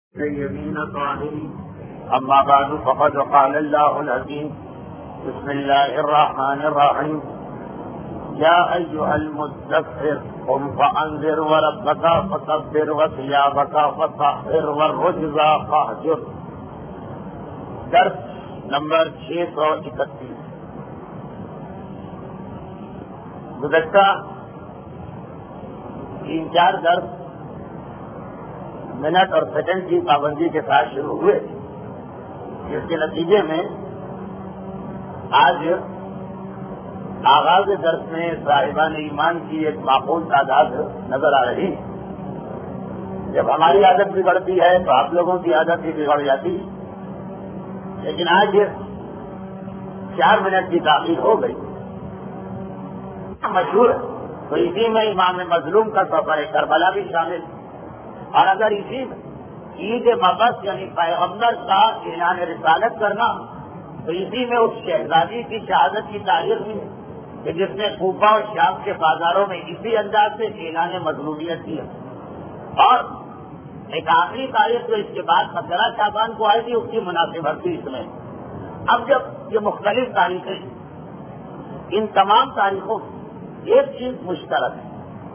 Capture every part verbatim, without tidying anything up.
يمين طاهرين. أما بعد فقد قال الله العظيم بسم الله الرحمن الرحيم يا أيها المدثر قم فأنذر وربك فكبر وثيابك فطهر والرجز فاهجر. درس نمبر چھ سو اکتیس. گزشتہ تین چار درس منٹ اور سیکنڈ کی پابندی کے ساتھ شروع ہوئے، جس کے نتیجے میں آج آغاز درس میں صاحبان ایمان کی ایک معقول تعداد نظر آ رہی ہے. جب ہماری عادت بگڑتی ہے تو آپ لوگوں کی عادت بھی بگڑ جاتی ہے، لیکن آج چار منٹ کی تاخیر ہو گئی. مشہور ہے تو اسی میں امام مظلوم کا سفر کربلا بھی شامل، اور اگر اسی میں عید مبعث یعنی پیغمبر کا اعلان رسالت کرنا تو اسی میں اس شہزادی کی شہادت کی تاریخ بھی ہے کہ جس نے کوفہ اور شام کے بازاروں میں اسی انداز سے اعلان مظلومیت کیا. اور ایک آخری تاریخ جو اس کے بعد سترہ شعبان کو آئے گی اس کی مناسبت بھی اس میں. اب جب یہ مختلف تاریخیں، ان تمام تاریخوں میں ایک چیز مشترک ہے.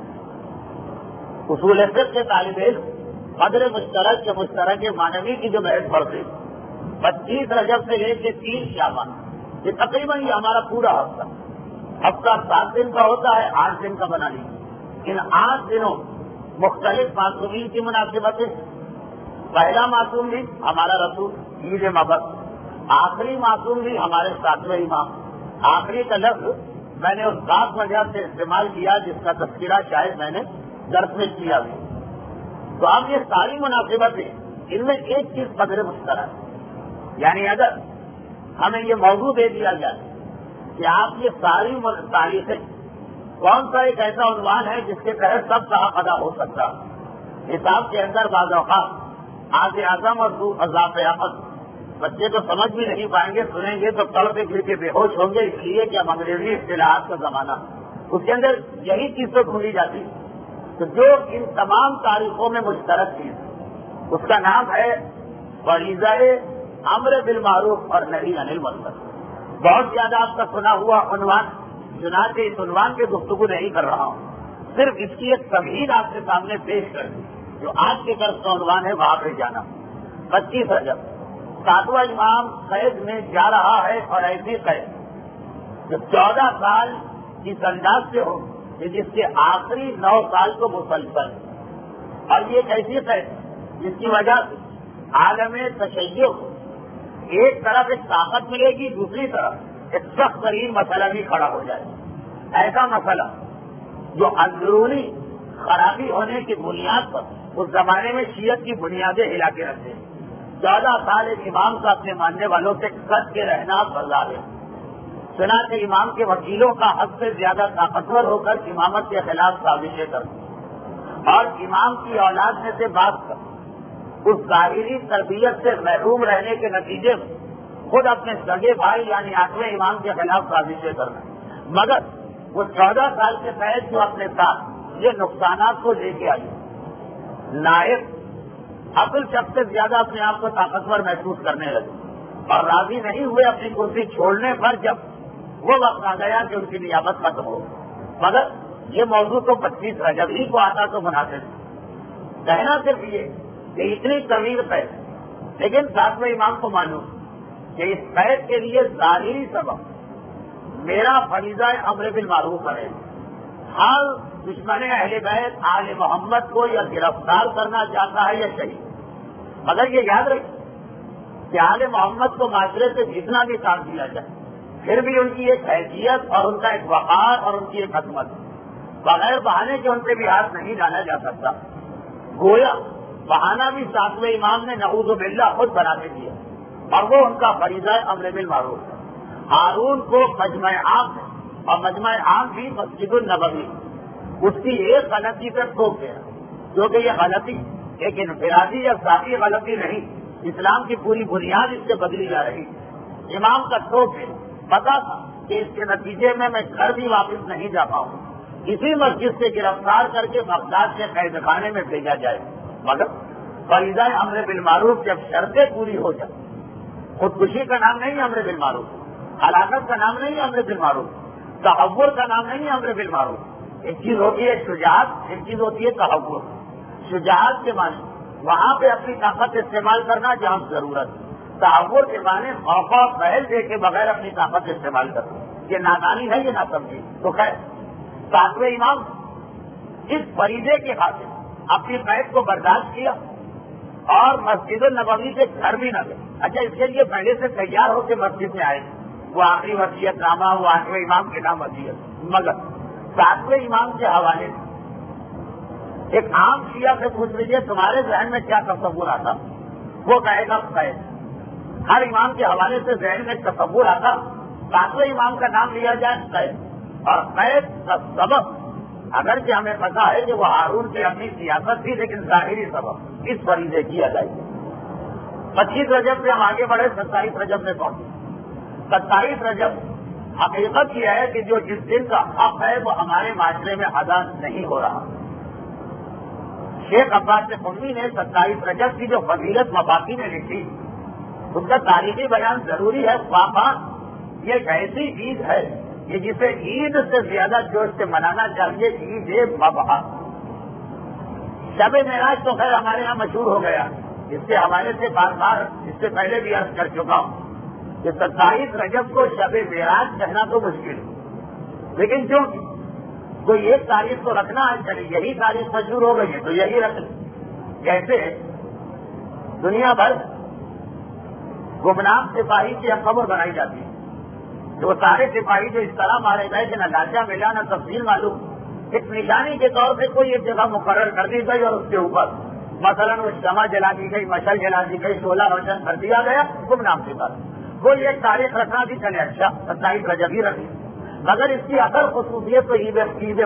اصول فقہ کے طالب علم قدر مشترک کے مشترک معنوی کی جو بحث پڑھتے پچیس رجب سے لے کے تین شعبان، یہ تقریباً یہ ہمارا پورا ہفتہ ہفتہ سات دن کا ہوتا ہے، آٹھ دن کا بنا لیجیے. ان آٹھ دنوں مختلف معصومین کی مناسبت ہے. پہلا معصوم بھی ہمارا رسول عید مبعث، آخری معصوم بھی ہمارے ساتویں امام. آخری کا لفظ میں نے اس ذات وجہ سے استعمال کیا جس کا تذکرہ شاید میں نے درس میں کیا بھی. تو اب یہ ساری مناسبتیں ان میں ایک چیز قدر مشترک ہے. یعنی اگر ہمیں یہ موضوع دے دیا جائے کہ آپ یہ ساری تاریخیں کون سا ایک ایسا عنوان ہے جس کے تحت سب صاحب ادا ہو سکتا ہے. حساب کے اندر بعض اوقات آج اعظم اور دو اضاف احمد بچے تو سمجھ بھی نہیں پائیں گے، سنیں گے تو تڑپ گر کے بے ہوش ہوں گے، اس لیے کہ ہم انگریزی اصطلاحات کا زمانہ اس کے اندر یہی چیز تو ڈھونڈی جاتی. تو جو ان تمام تاریخوں میں مشترک چیز اس کا نام ہے فریضہ امر بالمعروف اور نہی عن المنکر. بہت زیادہ آپ کا سنا ہوا عنوان، چنانچہ اس عنوان پہ گفتگو نہیں کر رہا ہوں، صرف اس کی ایک تمہید آپ کے سامنے پیش کر دی. جو آج کے درس کا عنوان ہے وہاں پہ جانا. پچیس رجب ساتواں امام قید میں جا رہا ہے، اور ایسی قید جو چودہ سال اس انداز سے ہو کہ جس کے آخری نو سال کو مسلسل، اور یہ ایک ایسی قید جس کی وجہ سے عالم تشیع ایک طرف ایک طاقت ملے گی، دوسری طرف ایک سخت ترین مسئلہ بھی کھڑا ہو جائے. ایسا مسئلہ جو اندرونی خرابی ہونے کی بنیاد پر اس زمانے میں شیعت کی بنیادیں ہلا کے رکھتے ہیں. چودہ سال ایک امام کا اپنے ماننے والوں سے کٹ کے رہنا بردار ہے. چنانچہ امام کے وکیلوں کا حد سے زیادہ طاقتور ہو کر امامت کے خلاف سازشیں کرتے، اور امام کی اولاد میں سے بات کر اس ظاہری تربیت سے محروم رہنے کے نتیجے میں خود اپنے سگے بھائی یعنی آٹھویں امام کے خلاف سازشیں کرنا. مگر وہ چودہ سال کے تحت جو اپنے ساتھ یہ نقصانات کو لے کے آئی، نائب عقل شخص سے زیادہ اپنے آپ کو طاقتور محسوس کرنے لگے، اور راضی نہیں ہوئے اپنی کرسی چھوڑنے پر جب وہ وقت آ گیا کہ ان کی نیابت ختم ہو. مگر یہ موضوع تو پچیس رجب ہی کو آتا تو مناسب. کہنا صرف یہ کہ اتنی طویل قید، لیکن ساتویں امام کو معلوم کہ اس قید کے لیے ظاہری سبب میرا فریضہ امر بالمعروف ہے. ہر دشمن اہل بیت آل محمد کو یا گرفتار کرنا چاہتا ہے یا شہید، مگر یہ یاد رکھیں کہ آل محمد کو معاشرے سے جتنا بھی کام دیا جائے پھر بھی ان کی ایک حیثیت اور ان کا ایک وقار اور ان کی ایک عظمت بغیر بہانے کے ان پہ بھی ہاتھ نہیں ڈالا جا سکتا. گویا بہانہ بھی ساتویں امام نے نعوذ باللہ خود بنا کے دیا، اور وہ ان کا فریضہ امر بالمعروف ہے. ہارون کو مجمع عام اور مجمع عام بھی مسجد النبوی اس کی ایک غلطی پر ٹھوک گیا، جو کہ یہ غلطی ایک انفرادی یا ذاتی غلطی نہیں، اسلام کی پوری بنیاد اس سے بدلی جا رہی. امام کا ٹھوک ہے، پتا تھا کہ اس کے نتیجے میں میں گھر بھی واپس نہیں جا پاؤں، اسی مسجد سے گرفتار کر کے بغداد کے قید خانے میں بھیجا جائے. مگر فریضہ امر بالمعروف جب شرطیں پوری ہو جائیں، خودکشی کا نام نہیں امر بالمعروف، ہلاکت کا نام نہیں امر بالمعروف، تحور کا نام نہیں امر بالمعروف۔ ایک چیز ہوتی ہے شجاعت، ایک چیز ہوتی ہے تحور۔ شجاعت کے معنی وہاں پہ اپنی طاقت استعمال کرنا جہاں ضرورت، تحور کے معنی موقع پہل دے کے بغیر اپنی طاقت استعمال کرنا، یہ نادانی ہے، یہ نہ سمجھی۔ تو خیر ساتویں امام اس فریضے کے خاطر اپنی قید کو برداشت کیا اور مسجد النبوی سے گھر بھی نہ گئے۔ اچھا اس کے لیے پہلے سے تیار ہو کے مسجد میں آئے، وہ آخری وصیت نامہ، وہ آٹھویں امام کے نام وصیت، مگر ساتویں امام کے حوالے سے ایک عام شیعہ سے پوچھ لیجیے تمہارے ذہن میں کیا تصور آتا، وہ کہے گا قید۔ ہر امام کے حوالے سے ذہن میں تصور آتا، ساتویں امام کا نام لیا جائے قید، اور قید کا سبب اگرچہ ہمیں پتا ہے کہ وہ ہارون کی اپنی سیاست تھی، لیکن ظاہری سبب اس فریضے کی ادائیگی۔ پچیس رجب سے ہم آگے بڑھے، ستائیس رجب میں پہنچے۔ ستائیس رجب حقیقت یہ ہے کہ جو جس دن کا حق ہے وہ ہمارے معاشرے میں ادا نہیں ہو رہا۔ شیخ عباس قمی نے ستائیس رجب کی جو فضیلت مفاقی میں لکھی، اس کا تاریخی بیان ضروری ہے۔ پاپا یہ ایک ایسی عید ہے کہ جسے عید سے زیادہ جوش سے منانا چاہیے، عید مبعث۔ شب معراج تو خیر ہمارے یہاں مشہور ہو گیا، اس کے حوالے سے بار بار اس سے پہلے بھی عرض کر چکا ہوں کہ ستائیس رجب کو شب معراج کہنا تو مشکل ہے، لیکن کیوں کوئی ایک تاریخ کو رکھنا ہے، چلیے یہی تاریخ مشہور ہو گئی ہے تو یہی رکھ لیں۔ کیسے دنیا بھر گمنام سپاہی کی قبر بنائی جاتی ہے، جو سارے سپاہی جو اس طرح مارے گئے کہ نہ لاچا ملا نہ تفصیل معلوم، ایک نشانی کے طور پہ کوئی ایک جگہ مقرر کر دی گئی اور اس کے اوپر مثلاً وہ شمع جلا دی گئی، مشل جلا دی گئی، شولہ روشن کر دیا گیا، گمنام سپاہی۔ کوئی ایک تاریخ رکھنا بھی چلے، اچھا ستائیس رجب ہی رکھی، مگر اس کی اثر خصوصیت تو عید عید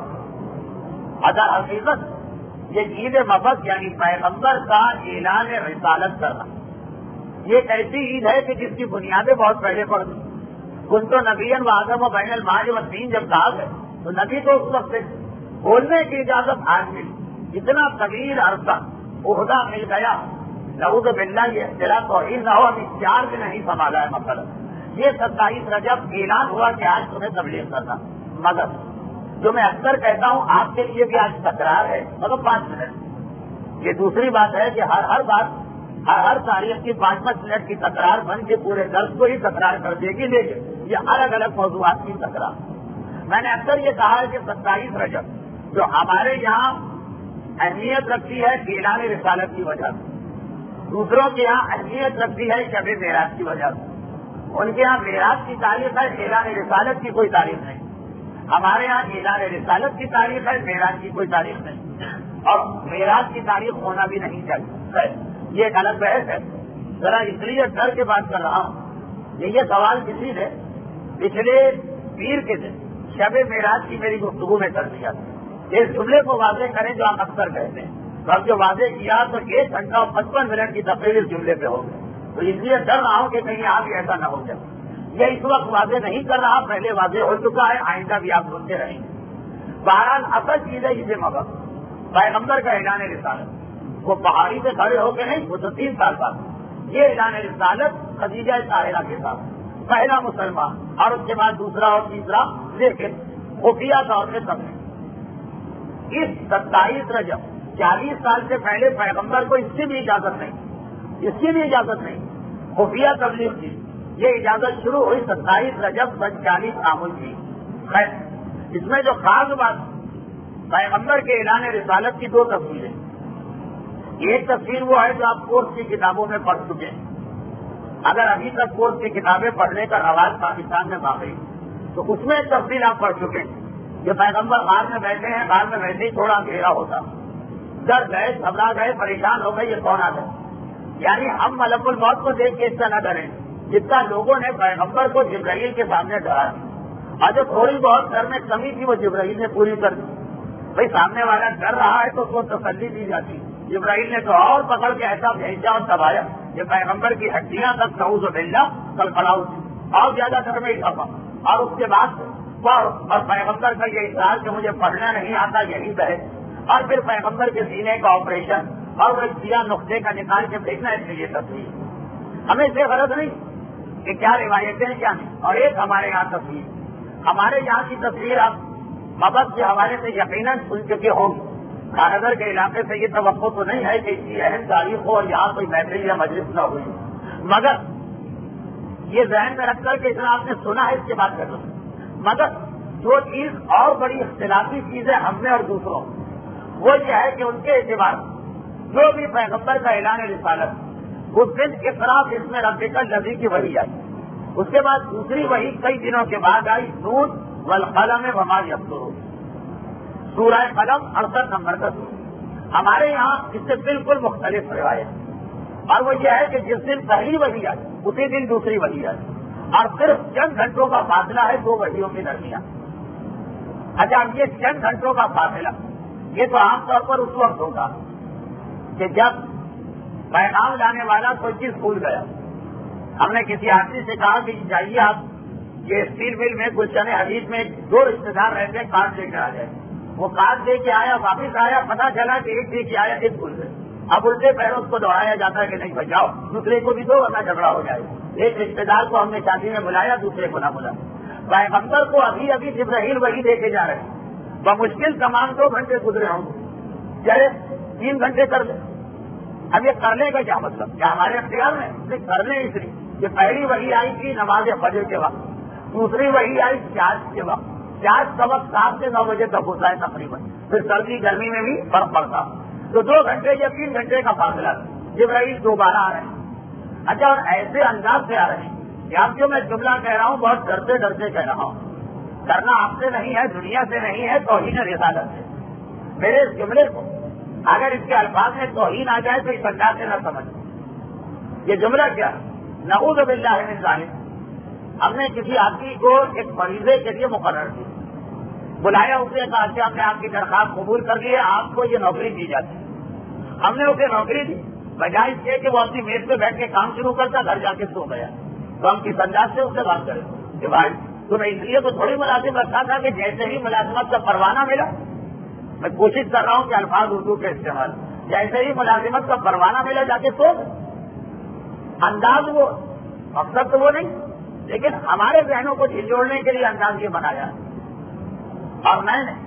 مبعث۔ اگر حقیقت یہ عید مبعث یعنی پیغمبر کا اعلان رسالت کرنا، یہ ایک ایسی عید ہے کہ جس کی بنیادیں بہت پہلے پڑ گئی۔ کن تو نبین و آدم و بین الماج و دین جب کہا گئے تو نبی کو اس وقت بولنے کی اجازت آج ملی، اتنا طویل عرصہ عہدہ مل گیا، نعوذ باللہ یہ اختلاف توحید نہ ہو، ابھی چار دن نہیں سنبھالا ہے مثلا۔ یہ ستائیس رجب اعلان ہوا کہ آج تمہیں تبلیغ کرنا، مگر جو میں اکثر کہتا ہوں آپ کے لیے بھی آج تکرار ہے، مگر پانچ منٹ۔ یہ دوسری بات ہے کہ ہر ہر بات ہر ہر تاریخ کی پانچ پانچ منٹ کی تکرار بن کے پورے درس کو ہی تکرار کر دے گی، لیکن یہ الگ الگ موضوعات کی تکرار۔ میں نے اکثر یہ کہا ہے کہ ستائیس رجب جو ہمارے یہاں اہمیت رکھتی ہے اعلان رسالت کی وجہ سے، دوسروں کے یہاں اہمیت رکھتی ہے شب معراج کی وجہ سے۔ ان کے یہاں معراج کی تاریخ ہے، اعلان رسالت کی کوئی تاریخ نہیں۔ ہمارے یہاں اعلان رسالت کی تاریخ ہے، معراج کی کوئی تاریخ نہیں، اور معراج کی تاریخ ہونا بھی نہیں چاہیے۔ یہ ایک الگ بحث ہے، ذرا اس لیے ڈر کے بات کر رہا ہوں۔ یہ سوال کسی نے پچھلے پیر کے دن شب معراج کی میری گفتگو میں کر دیا، اس جملے کو واضح کریں جو آپ اکثر کہتے ہیں، تو اب جو واضح کیا تو ایک گھنٹہ اور پچپن منٹ کی تقریر اس جملے پہ ہو گئی، تو اس لیے ڈر رہا ہوں کہ کہیں آگے ایسا نہ ہو جائے۔ یہ اس وقت واضح نہیں کر رہا، پہلے واضح ہو چکا ہے، آئندہ بھی آپ سنتے رہیں گے۔ بہرحال اصل چیز ہے اسے مگر پیغمبر کا اعلان رسالت، وہ پہاڑی سے کھڑے ہو کے نہیں، وہ تو تین سال بعد یہ اعلان رسالت خدیجہ طاہرہ کے ساتھ، پہلا مسلمان اور اس کے بعد دوسرا اور تیسرا، لیکن خفیہ طور پہ تبلیغ۔ اس ستائیس رجب چالیس سال سے پہلے پیغمبر کو اس کی بھی اجازت نہیں، اس کی بھی اجازت نہیں، خفیہ تبلیغ کی یہ اجازت شروع ہوئی ستائیس رجب سن چالیس عامل کی۔ خیر اس میں جو خاص بات پیغمبر کے اعلان رسالت کی دو تصویریں، ایک تصویر وہ ہے جو آپ کورس کی کتابوں میں پڑھ چکے ہیں، اگر ابھی تک کورس کی کتابیں پڑھنے کا رواج پاکستان میں باقی تو اس میں ایک تفصیل آپ پڑھ چکے ہیں کہ پیغمبر غار میں بیٹھے ہیں، غار میں ویسے ہی تھوڑا اندھیرا ہوتا، ڈر گئے، گھبرا گئے، پریشان ہو گئے، یہ کون آ گئے؟ یعنی ہم ملک الموت کو دیکھ کے اس طرح نہ ڈریں جتنا لوگوں نے پیغمبر کو جبرائیل کے سامنے ڈرا دیا، اور جو تھوڑی بہت ڈر میں کمی تھی وہ جبرائیل نے پوری کر دی۔ بھائی سامنے والا ڈر رہا ہے تو اس کو تسلی دی جاتی، جبرائیل نے تو اور پکڑ کے ایسا بھیجا اور دبایا کہ پیغمبر کی ہڈیاں تک نعوذ باللہ کل کھڑا ہوتی اور زیادہ ڈر میں اضافہ، اور اس کے بعد اور پیغمبر کا یہ اصرار کہ مجھے پڑھنا نہیں آتا، یہی بحث، اور پھر پیغمبر کے سینے کا آپریشن اور وہ سیاہ نقطے کا نکال کے بھیجنا ہے یہ تصویر. ہمیں سے غرض نہیں کہ کیا روایتیں کیا نہیں. اور ایک ہمارے یہاں تصویر, ہمارے یہاں کی تصویر آپ مبت کے حوالے سے یقیناً سن چکے ہوں گے. کارگر کے علاقے سے یہ توقع تو نہیں ہے کہ اتنی اہم تاریخ ہو اور یہاں کوئی محفل یا مجلس نہ ہوئی, مگر یہ ذہن میں رکھ کر کے اتنا آپ نے سنا ہے اس کے بعد کر لوں. مگر جو چیز اور بڑی اختلافی چیز ہے ہم میں اور دوسروں, وہ یہ ہے کہ ان کے اعتبار جو بھی پیغمبر کا اعلان رسالت اس دن اقرار اس میں رب کا لذی کی وحی آئی. اس کے بعد دوسری وحی کئی دنوں کے بعد آئی, نون والقلم وما یسطرون, سورہ قلم اڑسٹھ نمبر کا سورہ. ہمارے یہاں اس سے بالکل مختلف روایت, اور وہ یہ ہے کہ جس دن پہلی وحی آئی اسی دن دوسری وحی آئی, اور صرف چند گھنٹوں کا فاصلہ ہے دو وحیوں کے درمیان. اچھا, یہ چند گھنٹوں کا فاصلہ یہ تو عام طور پر اس وقت ہوگا کہ جب پیغام لانے والا کوئی چیز بھول گیا. ہم نے کسی آدمی سے کہا کہ جائیے آپ یہ اسٹیل مل میں گلشن حدیث میں دو رشتے دار رہتے ہیں, کارڈ لے کر آ جائے. وہ کارڈ دے کے آیا, واپس آیا, پتا چلا کہ ایک دے کے آیا ایک بھول گئے. اب الٹے پیروں اس کو دوڑایا جاتا ہے کہ نہیں بچاؤ, دوسرے کو بھی دو ورنہ جھگڑا ہو جائے. ایک رشتے دار کو ہم نے شادی میں بلایا, دوسرے کو نہ بلایا. پیغمبر کو ابھی ابھی جبرائیل وحی دے کے جا رہے ہیں, بمشکل تمام دو گھنٹے گزرے ہوں گے, چلے تین گھنٹے کر لیں. اب یہ کرنے کا کیا مطلب, کیا ہمارے اختیار میں کرنے اس لیے کہ پہلی وحی آئی تھی نماز فجر کے وقت, دوسری وحی آئی چارج کے وقت. چارج کا وقت سات سے نو بجے تک ہوتا ہے تقریباً, پھر سردی گرمی میں بھی فرق پڑتا, تو دو گھنٹے یا تین گھنٹے کا فاصلہ جبرائیل دوبارہ آ رہے ہیں. اچھا, اور ایسے انداز سے آ رہے ہیں کہ آپ جو میں جملہ کہہ رہا ہوں بہت ڈرتے ڈرتے کہہ رہا ہوں, کرنا آپ سے نہیں ہے, دنیا سے نہیں ہے, توہین رسالت سے. میرے اس جملے کو اگر اس کے الفاظ میں توہین آ جائے تو اس انداز سے نہ سمجھ. یہ جملہ کیا, نعوذ باللہ من ذالک. ہم نے کسی آدمی کو ایک فریضے کے لیے مقرر کیا, بلایا, اسے کہا کہ ہم نے آپ کی درخواست قبول کر لی ہے, آپ کو یہ نوکری دی جاتی ہے. ہم نے اسے نوکری دی, بجائے اس کے کہ وہ اپنی میز پہ بیٹھ کے کام شروع کرتا, گھر جا کے سو گیا. تو ہم کس انداز سے اس سے بات کریں کہ بھائی تمہیں اس لیے تو تھوڑی ملازم رکھا تھا کہ جیسے ہی ملازمت کا پروانہ ملا, میں کوشش کر رہا ہوں کہ الفاظ اردو کے استعمال, جیسے ہی ملازمت کا پروانہ ملا جا کے سو گئے. انداز وہ مقصد تو وہ نہیں, لیکن ہمارے ذہنوں کو جھنجھوڑنے کے لیے انداز یہ بنایا. اور میں نے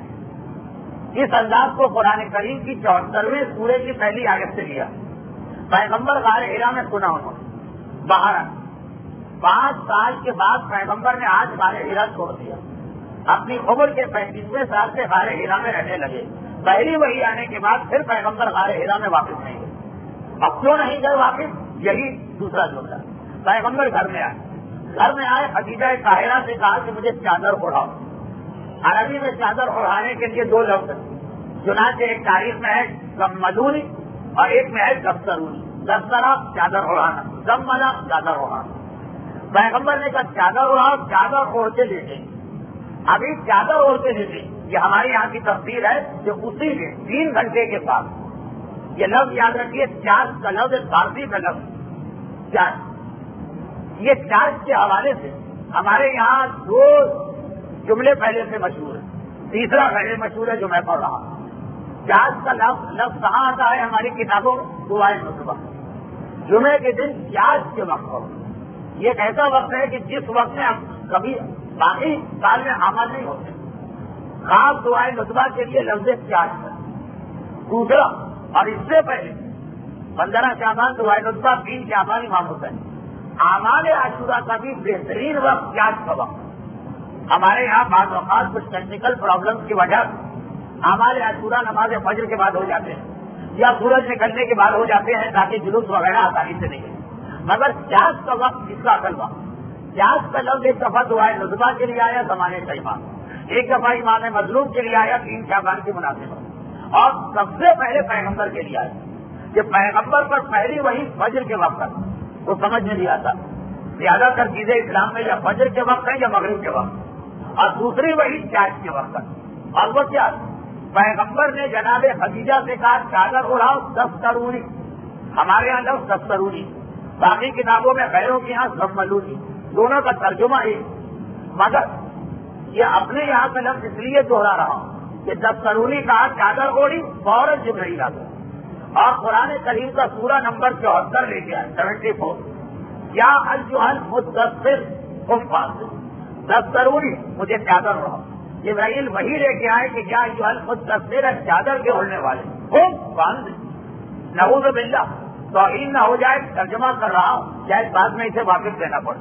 اس انداز کو قرآن کریم کی چوہترویں سورے کی پہلی آیت سے لیا. پیغمبر غار حرا میں سنا انہوں نے, باہر پانچ سال کے بعد پیغمبر نے آج غار حرا چھوڑ دیا, اپنی عمر کے پینتیسویں سال سے غار حرا میں رہنے لگے. پہلی وحی آنے کے بعد پھر پیغمبر غار حرا میں واپس نہیں گئے. اب کیوں نہیں گئے واپس, یہی دوسرا جملہ. پیغمبر گھر میں آئے, گھر میں آئے خدیجہ طاہرہ سے کہا کہ مجھے چادر اڑاؤ. عربی میں چادر اڑانے کے لیے دو لفظ, چنانچہ ایک تاریخ میں ہے کملونی اور ایک میں ہے دفترونی. دفترا چادر اڑانا, کملا چادر اڑانا. پیغمبر نے کہا چادر اڑاؤ, چادر اوڑھ کے لیٹے. ابھی چادر اوڑھ کے لیٹے, یہ ہمارے یہاں کی تفسیر ہے جو اسی کے تین گھنٹے کے بعد. یہ لفظ یاد رکھیے, چارج کا لفظ فارسی کا لفظ چارج. یہ چارج کے حوالے سے ہمارے یہاں دو جملے پہلے سے مشہور ہیں, تیسرا پہلے مشہور ہے جو میں پڑھ رہا ہوں. چارج کا لفظ لفظ کہاں آتا ہے ہماری کتابوں میں, دعائے نصبہ. جمعے کے دن چارج کے وقت ہو, یہ ایک ایسا وقت ہے کہ جس وقت میں کبھی باقی سال میں عمل نہیں ہوتے. خاص دعائے نصبہ کے لیے لفظ چارج ہے. دوسرا, اور اس سے پہلے پندرہ شعبان دعائے نصبہ, تین شعبان امام حسین. اعمال عاشورہ کا بھی بہترین وقت چارج کا وقت. ہمارے یہاں بعض اوقات کچھ ٹیکنیکل پرابلم کی وجہ سے اعمال عاشورہ نماز فجر کے بعد ہو جاتے ہیں یا سورج نکلنے کے بعد ہو جاتے ہیں تاکہ جلوس وغیرہ آسانی سے نہیں. مگر چارج کا وقت جس کا اصل وقت, چارج کا لفظ ایک دفعہ دعائے نصبہ کے لیے آیا زمانے کا امام, ایک دفعہ امام مظلوم کے لیے آیا تین شعبان کی مناسبت, اور سب سے پہلے پیغمبر کے لیے آیا. کہ پیغمبر پر پہلی وہی فجر کے وقت تک وہ سمجھ نہیں آتا. زیادہ تر چیزیں اسلام میں یا فجر کے وقت ہیں یا مغرب کے وقت, اور دوسری وہی چارج کے وقت تک. اور وہ کیا, پیغمبر نے جناب خدیجہ سے کہا چادر اڑاؤ دفترونی. ہمارے یہاں لفظ دفترونی, باقی کتابوں میں غیروں کے یہاں زملونی, دونوں کا ترجمہ ایک. مگر یہ اپنے یہاں کا لفظ اس لیے دوہرا رہا ہوں کہ دفترونی کہا چادر اوڑی فوراً جبرائیل آ گیا, اور قرآن کریم کا سورہ نمبر چوہتر لے کے آئے سیونٹی فور یا ایھا المدثر قم فانذر، دس ضروری مجھے چادر رہو. جبرائیل وہی لے کے آئے کہ یا ایھا المدثر، چادر کے اڑنے والے، قم فانذر. نعوذ باللہ توہین نہ ہو جائے، ترجمہ کر رہا ہوں، شاید بعد میں اسے واقف دینا پڑے.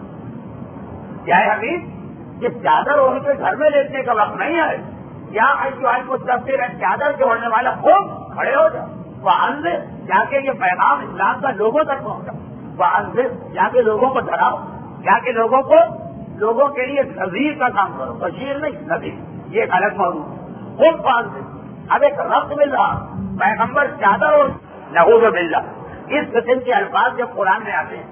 کیا ہے حبیب، یہ چادر اوڑھ کے گھر میں لیٹنے کا وقت نہیں ہے. یا ایھا المدثر، چادر کے اڑنے والا، قم کھڑے ہو جاؤ. وانذر، جا کے یہ پیغام اسلام کا لوگوں تک پہنچاؤ. وانذر، جا کے لوگوں کو ڈراؤ، جا کے لوگوں کو لوگوں کے لیے نذیر کا کام کرو، بشیر نہیں نذیر، یہ ایک الگ موضوع. قم فانذر، اب ایک ربط مل رہا، پیغمبر چادر اور نعوذ باللہ اس قسم کے الفاظ جب قرآن میں آتے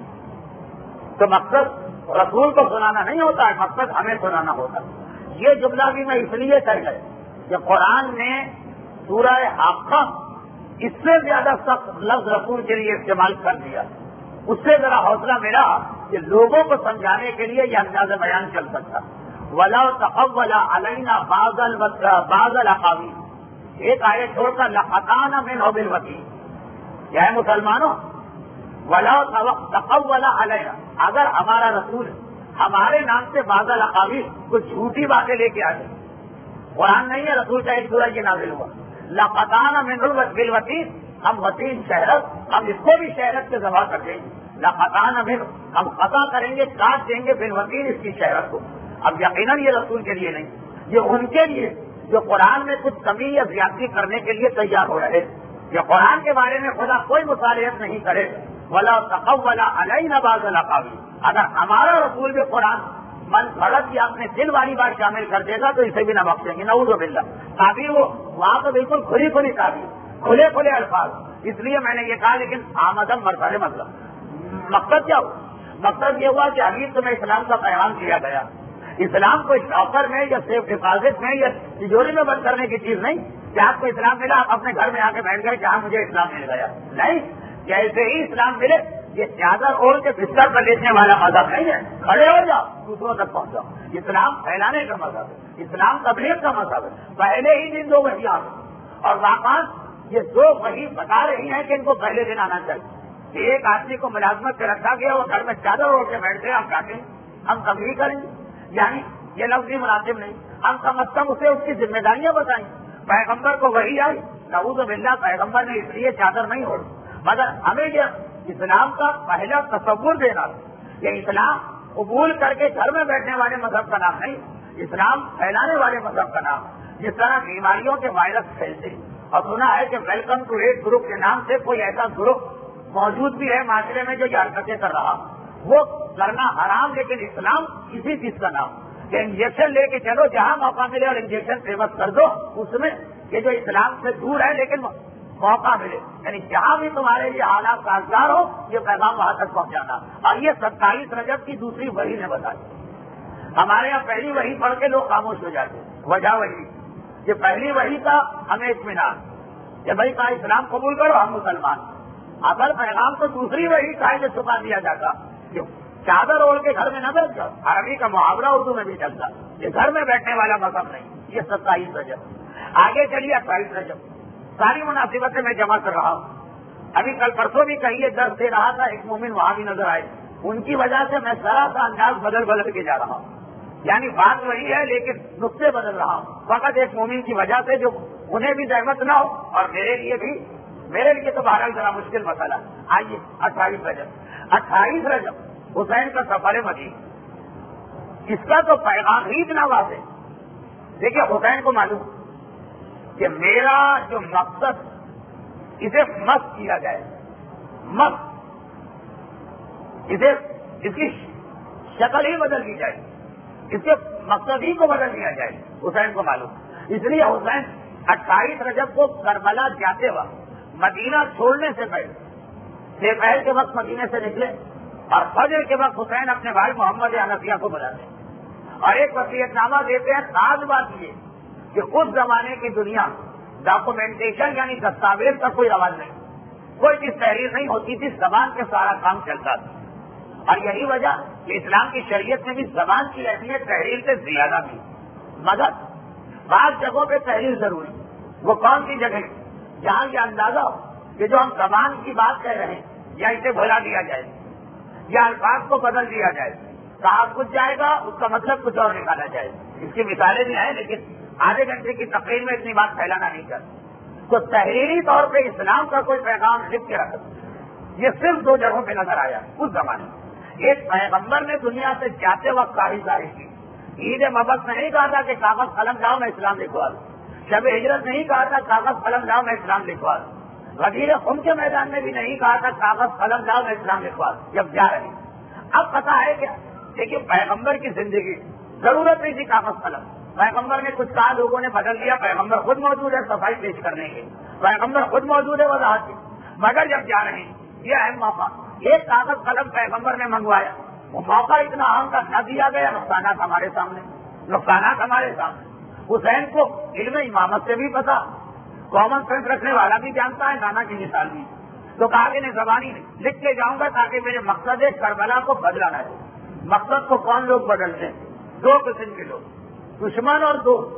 ہیں تو مقصد رسول کو سنانا نہیں ہوتا ہے، مقصد ہمیں سنانا ہوتا ہے. یہ جملہ بھی میں اس لیے کر گئے کہ قرآن نے سورہ حاقہ اس سے زیادہ سخت لفظ رسول کے لیے استعمال کر دیا. اس سے ذرا حوصلہ ملا کہ لوگوں کو سمجھانے کے لیے یہ انداز بیان چل سکتا. وَلَوْ تَقَوَّلَ عَلَيْنَا بَعْضَ الْأَقَاوِيلِ، ایک آیت چھوڑ کر لَقَطَعْنَا مِنْهُ بِالْوَتِينِ. کیا ہے مسلمانوں، وَلَوْ تَقَوَّلَ عَلَيْنَا، اگر ہمارا رسول ہمارے نام سے بعض الاقاویل کچھ جھوٹی باتیں لے کے آ گئے، قرآن نہیں ہے، رسول کا ایک سورہ یہ نازل ہوا، لَقَطَعْنَا مِنْهُ بِالْوَتِينِ، ہم وطین شہرت، ہم اس کو بھی شہرت سے ذبح کر دیں گے. لَقَطَعْنَا مِنْهُ، ہم قطع کریں گے، کاٹ دیں گے، بالوطین اس کی شہرت کو. اب یقیناً یہ رسول کے لیے نہیں، یہ ان کے لیے جو قرآن میں کچھ کمی یا زیادتی کرنے کے لیے تیار ہو رہے. یہ قرآن کے بارے میں خدا کوئی مصالحت نہیں کرے. وَلَا تَقَوَّلَ عَلَيْنَا بَعْضَ الْأَقَاوِيلِ، اگر ہمارا رسول بھی قرآن من گھڑت یا اپنے دل والی بات شامل کر دے گا تو اسے بھی نہ بخشیں گے. نعوذ باللہ. تعبیر وہ وہاں تو بالکل کھلی کھلی تعبیر، کھلے کھلے الفاظ. اس لیے میں نے یہ کہا، لیکن آمدن مرسل مطلب مقصد کیا ہوا؟ مقصد یہ ہوا کہ حبیب تمہیں اسلام کا پیغام دیا گیا. اسلام کو لاکر میں یا سیف ڈپازٹ میں یا تجوری میں بند کرنے کی چیز نہیں کہ آپ کو اسلام ملا آپ اپنے گھر میں آ کے بیٹھ گئے کہ ہاں مجھے اسلام مل گیا. نہیں، جیسے ہی اسلام ملے یہ چادر اوڑھ کے بستر پر لیٹنے والا مذہب نہیں ہے. کھڑے ہو جاؤ، دوسروں تک پہنچاؤ. اسلام پھیلانے کا مذہب ہے، اسلام تبلیغ کا مذہب ہے. پہلے ہی دن دو وحی اور واقعات یہ دو وحی بتا رہی ہیں کہ ان کو پہلے دن آنا چاہیے. ایک آدمی کو ملازمت سے رکھا گیا، وہ گھر میں چادر اوڑھ کے بیٹھ گئے، ہم کاٹیں ہم تبلیغ کریں گے، یعنی یہ لفظی مناسب نہیں. ہم کم از کم اسے اس کی ذمہ داریاں بتائیں. پیغمبر کو وہی آئی، نعوذ باللہ پیغمبر نے اس لیے چادر نہیں اوڑھی، مگر ہمیں یہ اسلام کا پہلا تصور دینا، یہ اسلام قبول کر کے گھر میں بیٹھنے والے مذہب کا نام نہیں، اسلام پھیلانے والے مذہب کا نام. جس طرح بیماریوں کے وائرس پھیلتے اور سنا ہے کہ ویلکم ٹو ایڈ گروپ کے نام سے کوئی ایسا گروپ موجود بھی ہے معاشرے میں جو یہ حرکتیں کر رہا، وہ کرنا حرام، لیکن اسلام اسی چیز کا نام کہ انجیکشن لے کے چلو جہاں موقع ملے اور انجیکشن فیمس کر دو. اس میں یہ جو اسلام سے دور ہے لیکن موقع ملے، یعنی جہاں بھی تمہارے لیے حالات سازگار ہو یہ پیغام وہاں تک پہنچانا. اور یہ ستائیس رجب کی دوسری وحی نے بتائی. ہمارے یہاں پہلی وحی پڑھ کے لوگ خاموش ہو جاتے، وجہ وہی کہ پہلی وحی کا ہمیں اطمینان کہ بھائی کہا اسلام قبول کرو ہم مسلمان. اصل پیغام تو دوسری وحی کا ہے جو چھپا دیا جاتا، جو چادر اوڑھ کے گھر میں نہ بیٹھ جاؤ. عربی کا محاورہ اردو میں بھی چلتا، یہ گھر میں بیٹھنے والا مذہب نہیں. یہ ستائیس رجب. آگے چلیے اٹھائیس رجب. ساری مناسبتیں میں جمع کر رہا ہوں. ابھی کل پرسوں بھی کہیے درس دے رہا تھا، ایک مومن وہاں بھی نظر آئے، ان کی وجہ سے میں ذرا سا انداز بدل بدل کے جا رہا ہوں. یعنی بات وہی ہے لیکن نقطے بدل رہا ہوں، فقط ایک مومن کی وجہ سے جو انہیں بھی زحمت نہ ہو اور میرے لیے بھی. میرے لیے تو بہرحال ذرا مشکل مسئلہ. آئیے اٹھائیس رجب. اٹھائیس رجب حسین کا سفر مدینہ، اس کا تو پیغام ہی اتنا واضح. دیکھیے حسین کو معلوم کہ میرا جو مقصد اسے مست کیا جائے، مست اسے اس کی شکل ہی بدل دی جائے، اس کے مقصد ہی کو بدل دیا جائے. حسین کو معلوم، اس لیے حسین اٹھائیس رجب کو کربلا جاتے وقت مدینہ چھوڑنے سے پہلے پہل کے وقت مدینے سے نکلے اور فجر کے وقت حسین اپنے بھائی محمد حنفیہ کو بلاتے اور ایک وصیت نامہ دیتے ہیں. خاص بات یہ کہ اس زمانے کی دنیا ڈاکومنٹیشن یعنی دستاویز کا کوئی رواج نہیں، کوئی چیز تحریر نہیں ہوتی تھی، زبان کے سارا کام چلتا تھا. اور یہی وجہ کہ اسلام کی شریعت میں بھی زبان کی اہمیت تحریر سے زیادہ بھی. مگر بعض جگہوں پہ تحریر ضروری. وہ کون سی جگہ جہاں یہ اندازہ ہو کہ جو ہم زبان کی بات کہہ رہے ہیں یا اسے بھلا دیا جائے یا الفاظ کو بدل دیا جائے, کہا کچھ جائے گا اس کا مطلب کچھ اور نکالا جائے. اس کی مثالیں بھی ہیں, لیکن آدھے گھنٹے کی تقریر میں اتنی بات پھیلانا نہیں چاہتا. تو تحریری طور پہ اسلام کا کوئی پیغام لکھ کے رکھا, یہ صرف دو جگہوں پہ نظر آیا اس زمانے میں. ایک پیغمبر نے دنیا سے جاتے وقت کاہی ظاہر کی, عید مبعث میں نہیں کہا تھا کہ کاغذ قلم لاؤ میں اسلام لکھوا دوں, شب ہجرت نہیں کہا تھا کاغذ قلم لاؤ میں اسلام لکھوا دوں, غدیر خم کے میدان میں بھی نہیں کہا تھا کاغذ قلم لاؤ میں اسلام لکھوا دوں. جب جا رہے اب پتا ہے کہ دیکھیے پیغمبر کی زندگی ضرورت نہیں تھی کاغذ قلم, پیغمبر نے کچھ کہا لوگوں نے بدل دیا, پیغمبر خود موجود ہے صفائی پیش کرنے کے, پیغمبر خود موجود ہے وضاحت کی. مگر جب جا رہے ہیں یہ اہم موقع, ایک کاغذ قلم پیغمبر نے منگوایا, وہ موقع اتنا اہم کا نہ دیا گیا, نقصانات ہمارے سامنے, نقصانات ہمارے سامنے. حسین کو علم امامت سے بھی پتا, کامن سینس رکھنے والا بھی جانتا ہے, نانا کی مثال بھی. تو کہا کہ نہیں زبانی نہیں لکھ کے جاؤں گا تاکہ میرے مقصد کربلا کو بدلا نہ ہو. مقصد کو کون لوگ بدلتے ہیں؟ دو قسم کے لوگ, دشمن اور دوست,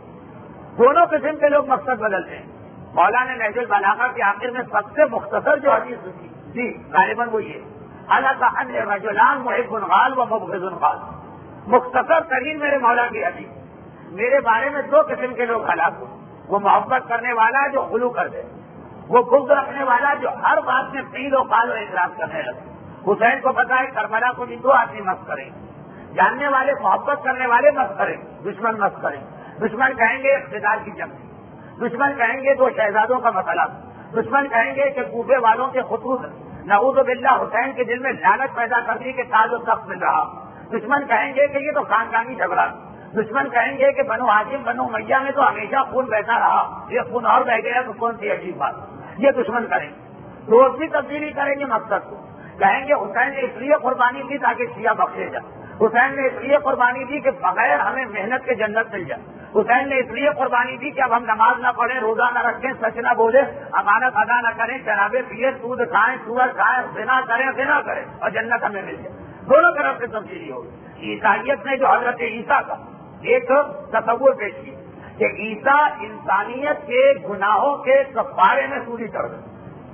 دونوں قسم کے لوگ مقصد بدلتے ہیں. مولانا نہج البلاغہ کے آخر میں سب سے مختصر جو حدیث ہوتی جی غالباً وہ یہ اللہ تعالیٰ رجلان محب الغال و مبغض الغال, مختصر ترین میرے مولا کی حدیث. میرے بارے میں دو قسم کے لوگ ہلاک ہوئے, وہ محبت کرنے والا ہے جو غلو کر دے, وہ بغض رکھنے والا جو ہر بات میں قیل و قال و اعتراض کرنے لگے. حسین کو پتا ہے کربلا کو بھی دو آدمی مست کریں, جاننے والے محبت کرنے والے مست کریں, دشمن مست کریں. دشمن کہیں گے اقتدار کی جنگ, دشمن کہیں گے دو شہزادوں کا مسئلہ, دشمن کہیں گے کہ کوفے والوں کے خطوط نعوذ باللہ حسین کے دل میں لعنت پیدا کر دی کہ تاج و تخت مل رہا. دشمن کہیں گے کہ یہ تو خاندانی جھگڑا, دشمن کہیں گے کہ بنو ہاشم بنو امیہ میں تو ہمیشہ خون بہتا رہا, یہ خون اور بہ گیا تو کون سی عجیب بات. یہ دشمن کریں گے. دوست بھی تبدیلی کریں گے مقصد کو, کہیں گے حسین نے اس لیے قربانی دی تاکہ شیعہ بخشے جائے, حسین نے اس لیے قربانی دی کہ بغیر ہمیں محنت کے جنت مل جائے, حسین نے اس لیے قربانی دی کہ اب ہم نماز نہ پڑھیں, روزہ نہ رکھیں, سچ نہ بولیں, امانت ادا نہ کریں, شرابیں پیے, سود کھائیں, سور کھائیں, زنا کریں, زنا کریں اور جنت ہمیں مل جائے. دونوں طرف سے تبدیلی ہوگی. عیسائیت نے جو حضرت عیسیٰ کا ایک تصور پیش کی کہ عیسیٰ انسانیت کے گناہوں کے کفارے میں سوری چڑھ گئے,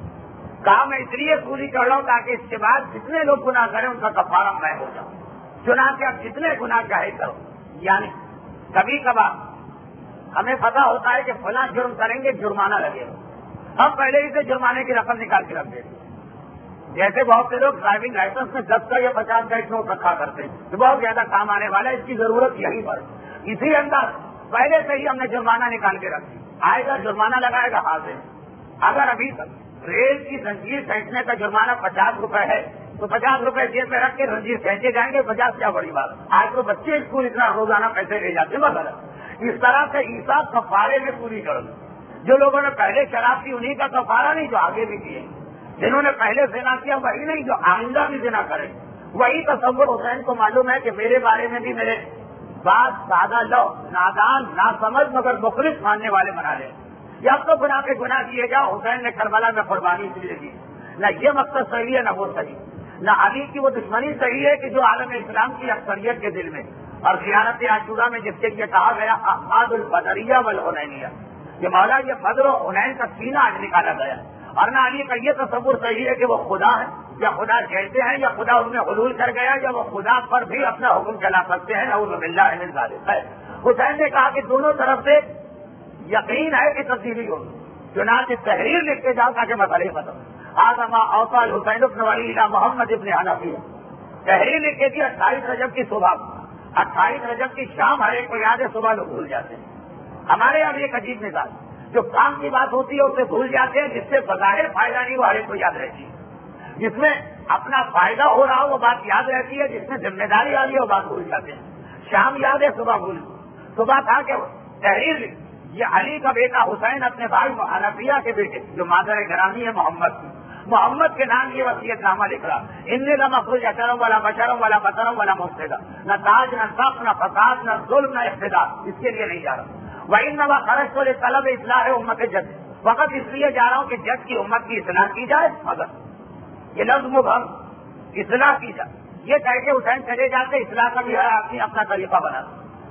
کہا میں اس لیے سوری چڑھ رہا ہوں تاکہ اس کے بعد جتنے لوگ گناہ کریں ان کا کفارہ میں ہو جاؤں. چنانچہ آپ جتنے گناہ چاہے کرو. یعنی کبھی کبھار ہمیں پتا ہوتا ہے کہ فلاں جرم کریں گے جرمانہ لگے گا, ہم پہلے ہی سے جرمانے کی رقم نکال کے رکھ دیتے. جیسے بہت سے لوگ ڈرائیونگ لائسنس میں دس کا یا پچاس کا ایک نوٹ رکھا کرتے ہیں, جو بہت زیادہ کام آنے والا ہے, اس کی ضرورت یہی پر. اسی انداز پہلے سے ہی ہم نے جرمانہ نکال کے رکھ دیا, آئے گا جرمانہ لگائے گا حاضر. اگر ابھی تک ریل کی زنجیر کھینچنے کا جرمانہ پچاس روپے ہے تو پچاس روپے جیب میں رکھ کے زنجیر کھینچے جائیں گے, پچاس کیا بڑی بات. آج تو بچے اسکول اتنا روزانہ پیسے لے جاتے ہیں مثلا. اس طرح سے عیسیٰ کفارے میں پوری کر دو. جو لوگوں نے پہلے شراب کی انہیں کا کفارہ نہیں جو آگے بھی کیے, جنہوں نے پہلے زنا کیا وہی نہیں جو آئندہ بھی زنا کریں. وہی تصور حسین کو معلوم ہے کہ میرے بارے میں بھی میرے بات سادہ لو, نادان, ناسمجھ مگر مخلص ماننے والے بنا لیں. یا اب تو گناہ پہ گناہ کیے جا. حسین نے کربلا میں قربانی اس لیے دی, نہ یہ مقصد صحیح ہے نہ وہ صحیح, نہ علی کی وہ دشمنی صحیح ہے کہ جو عالم اسلام کی اکثریت کے دل میں, اور خیانت عاشورہ میں جس کے لیے کہا گیا احماد البدریہ والحنینیہ, یہ مولا یہ بدر و حنین کا سینہ آج نکالا گیا. اور نہ علی کا یہ تصور صحیح ہے کہ وہ خدا ہے یا خدا کہتے ہیں یا خدا ان میں حلول کر گیا یا وہ خدا پر بھی اپنا حکم چلا سکتے ہیں. نعوذ باللہ من ذالک ہے. حسین نے کہا کہ دونوں طرف سے یقین ہے کہ تبدیلی ہوگی, چنانچہ تحریر لکھ کے جاؤ تاکہ مسئلے ختم. آزما اوصال حسین ابن ولی الى محمد ابن حنفیہ, تحریر لکھ کے دی اٹھائیس رجب کی صبح, اٹھائیس رجب کی شام ہر ایک کو یاد ہے, صبح لوگ بھول جاتے ہیں. ہمارے یہاں ایک عجیب مثال, جو کام کی بات ہوتی ہے اسے بھول جاتے ہیں, جس سے بظاہر فائدہ نہیں وہ ہر ایک کو یاد رہتی ہے. جس میں اپنا فائدہ ہو رہا ہو وہ بات یاد رہتی ہے, جس میں ذمہ داری آ رہی ہے وہ بات بھول جاتے ہیں. شام یاد ہے, صبح بھول. صبح تھا کہ تحریر یہ علی کا بیٹا حسین اپنے بھائی حنفیہ کے بیٹے جو مادر گرامی ہے محمد, محمد کے نام یہ وصیت نامہ لکھ رہا, ان نے نہ مخرج اشرم والا بشرم والا بطرم والا مفسدہ, نہ تاج نہ سخت نہ فساد نہ ظلم نہ اقتدار, اس کے لیے نہیں جا رہا. وَإِنَّمَا خَرَجْتُ لِطَلَبِ إِصْلَاحِ أُمَّةِ جَدٍّ, فقط اس لیے جا رہا ہوں کہ جد کی امت کی اصلاح کی جائے. مگر یہ لفظ مبہم, اصلاح کی جائے, یہ کہہ کے حسین چلے جاتے, اصلاح کا بھی ہر آدمی اپنا طریقہ بنا.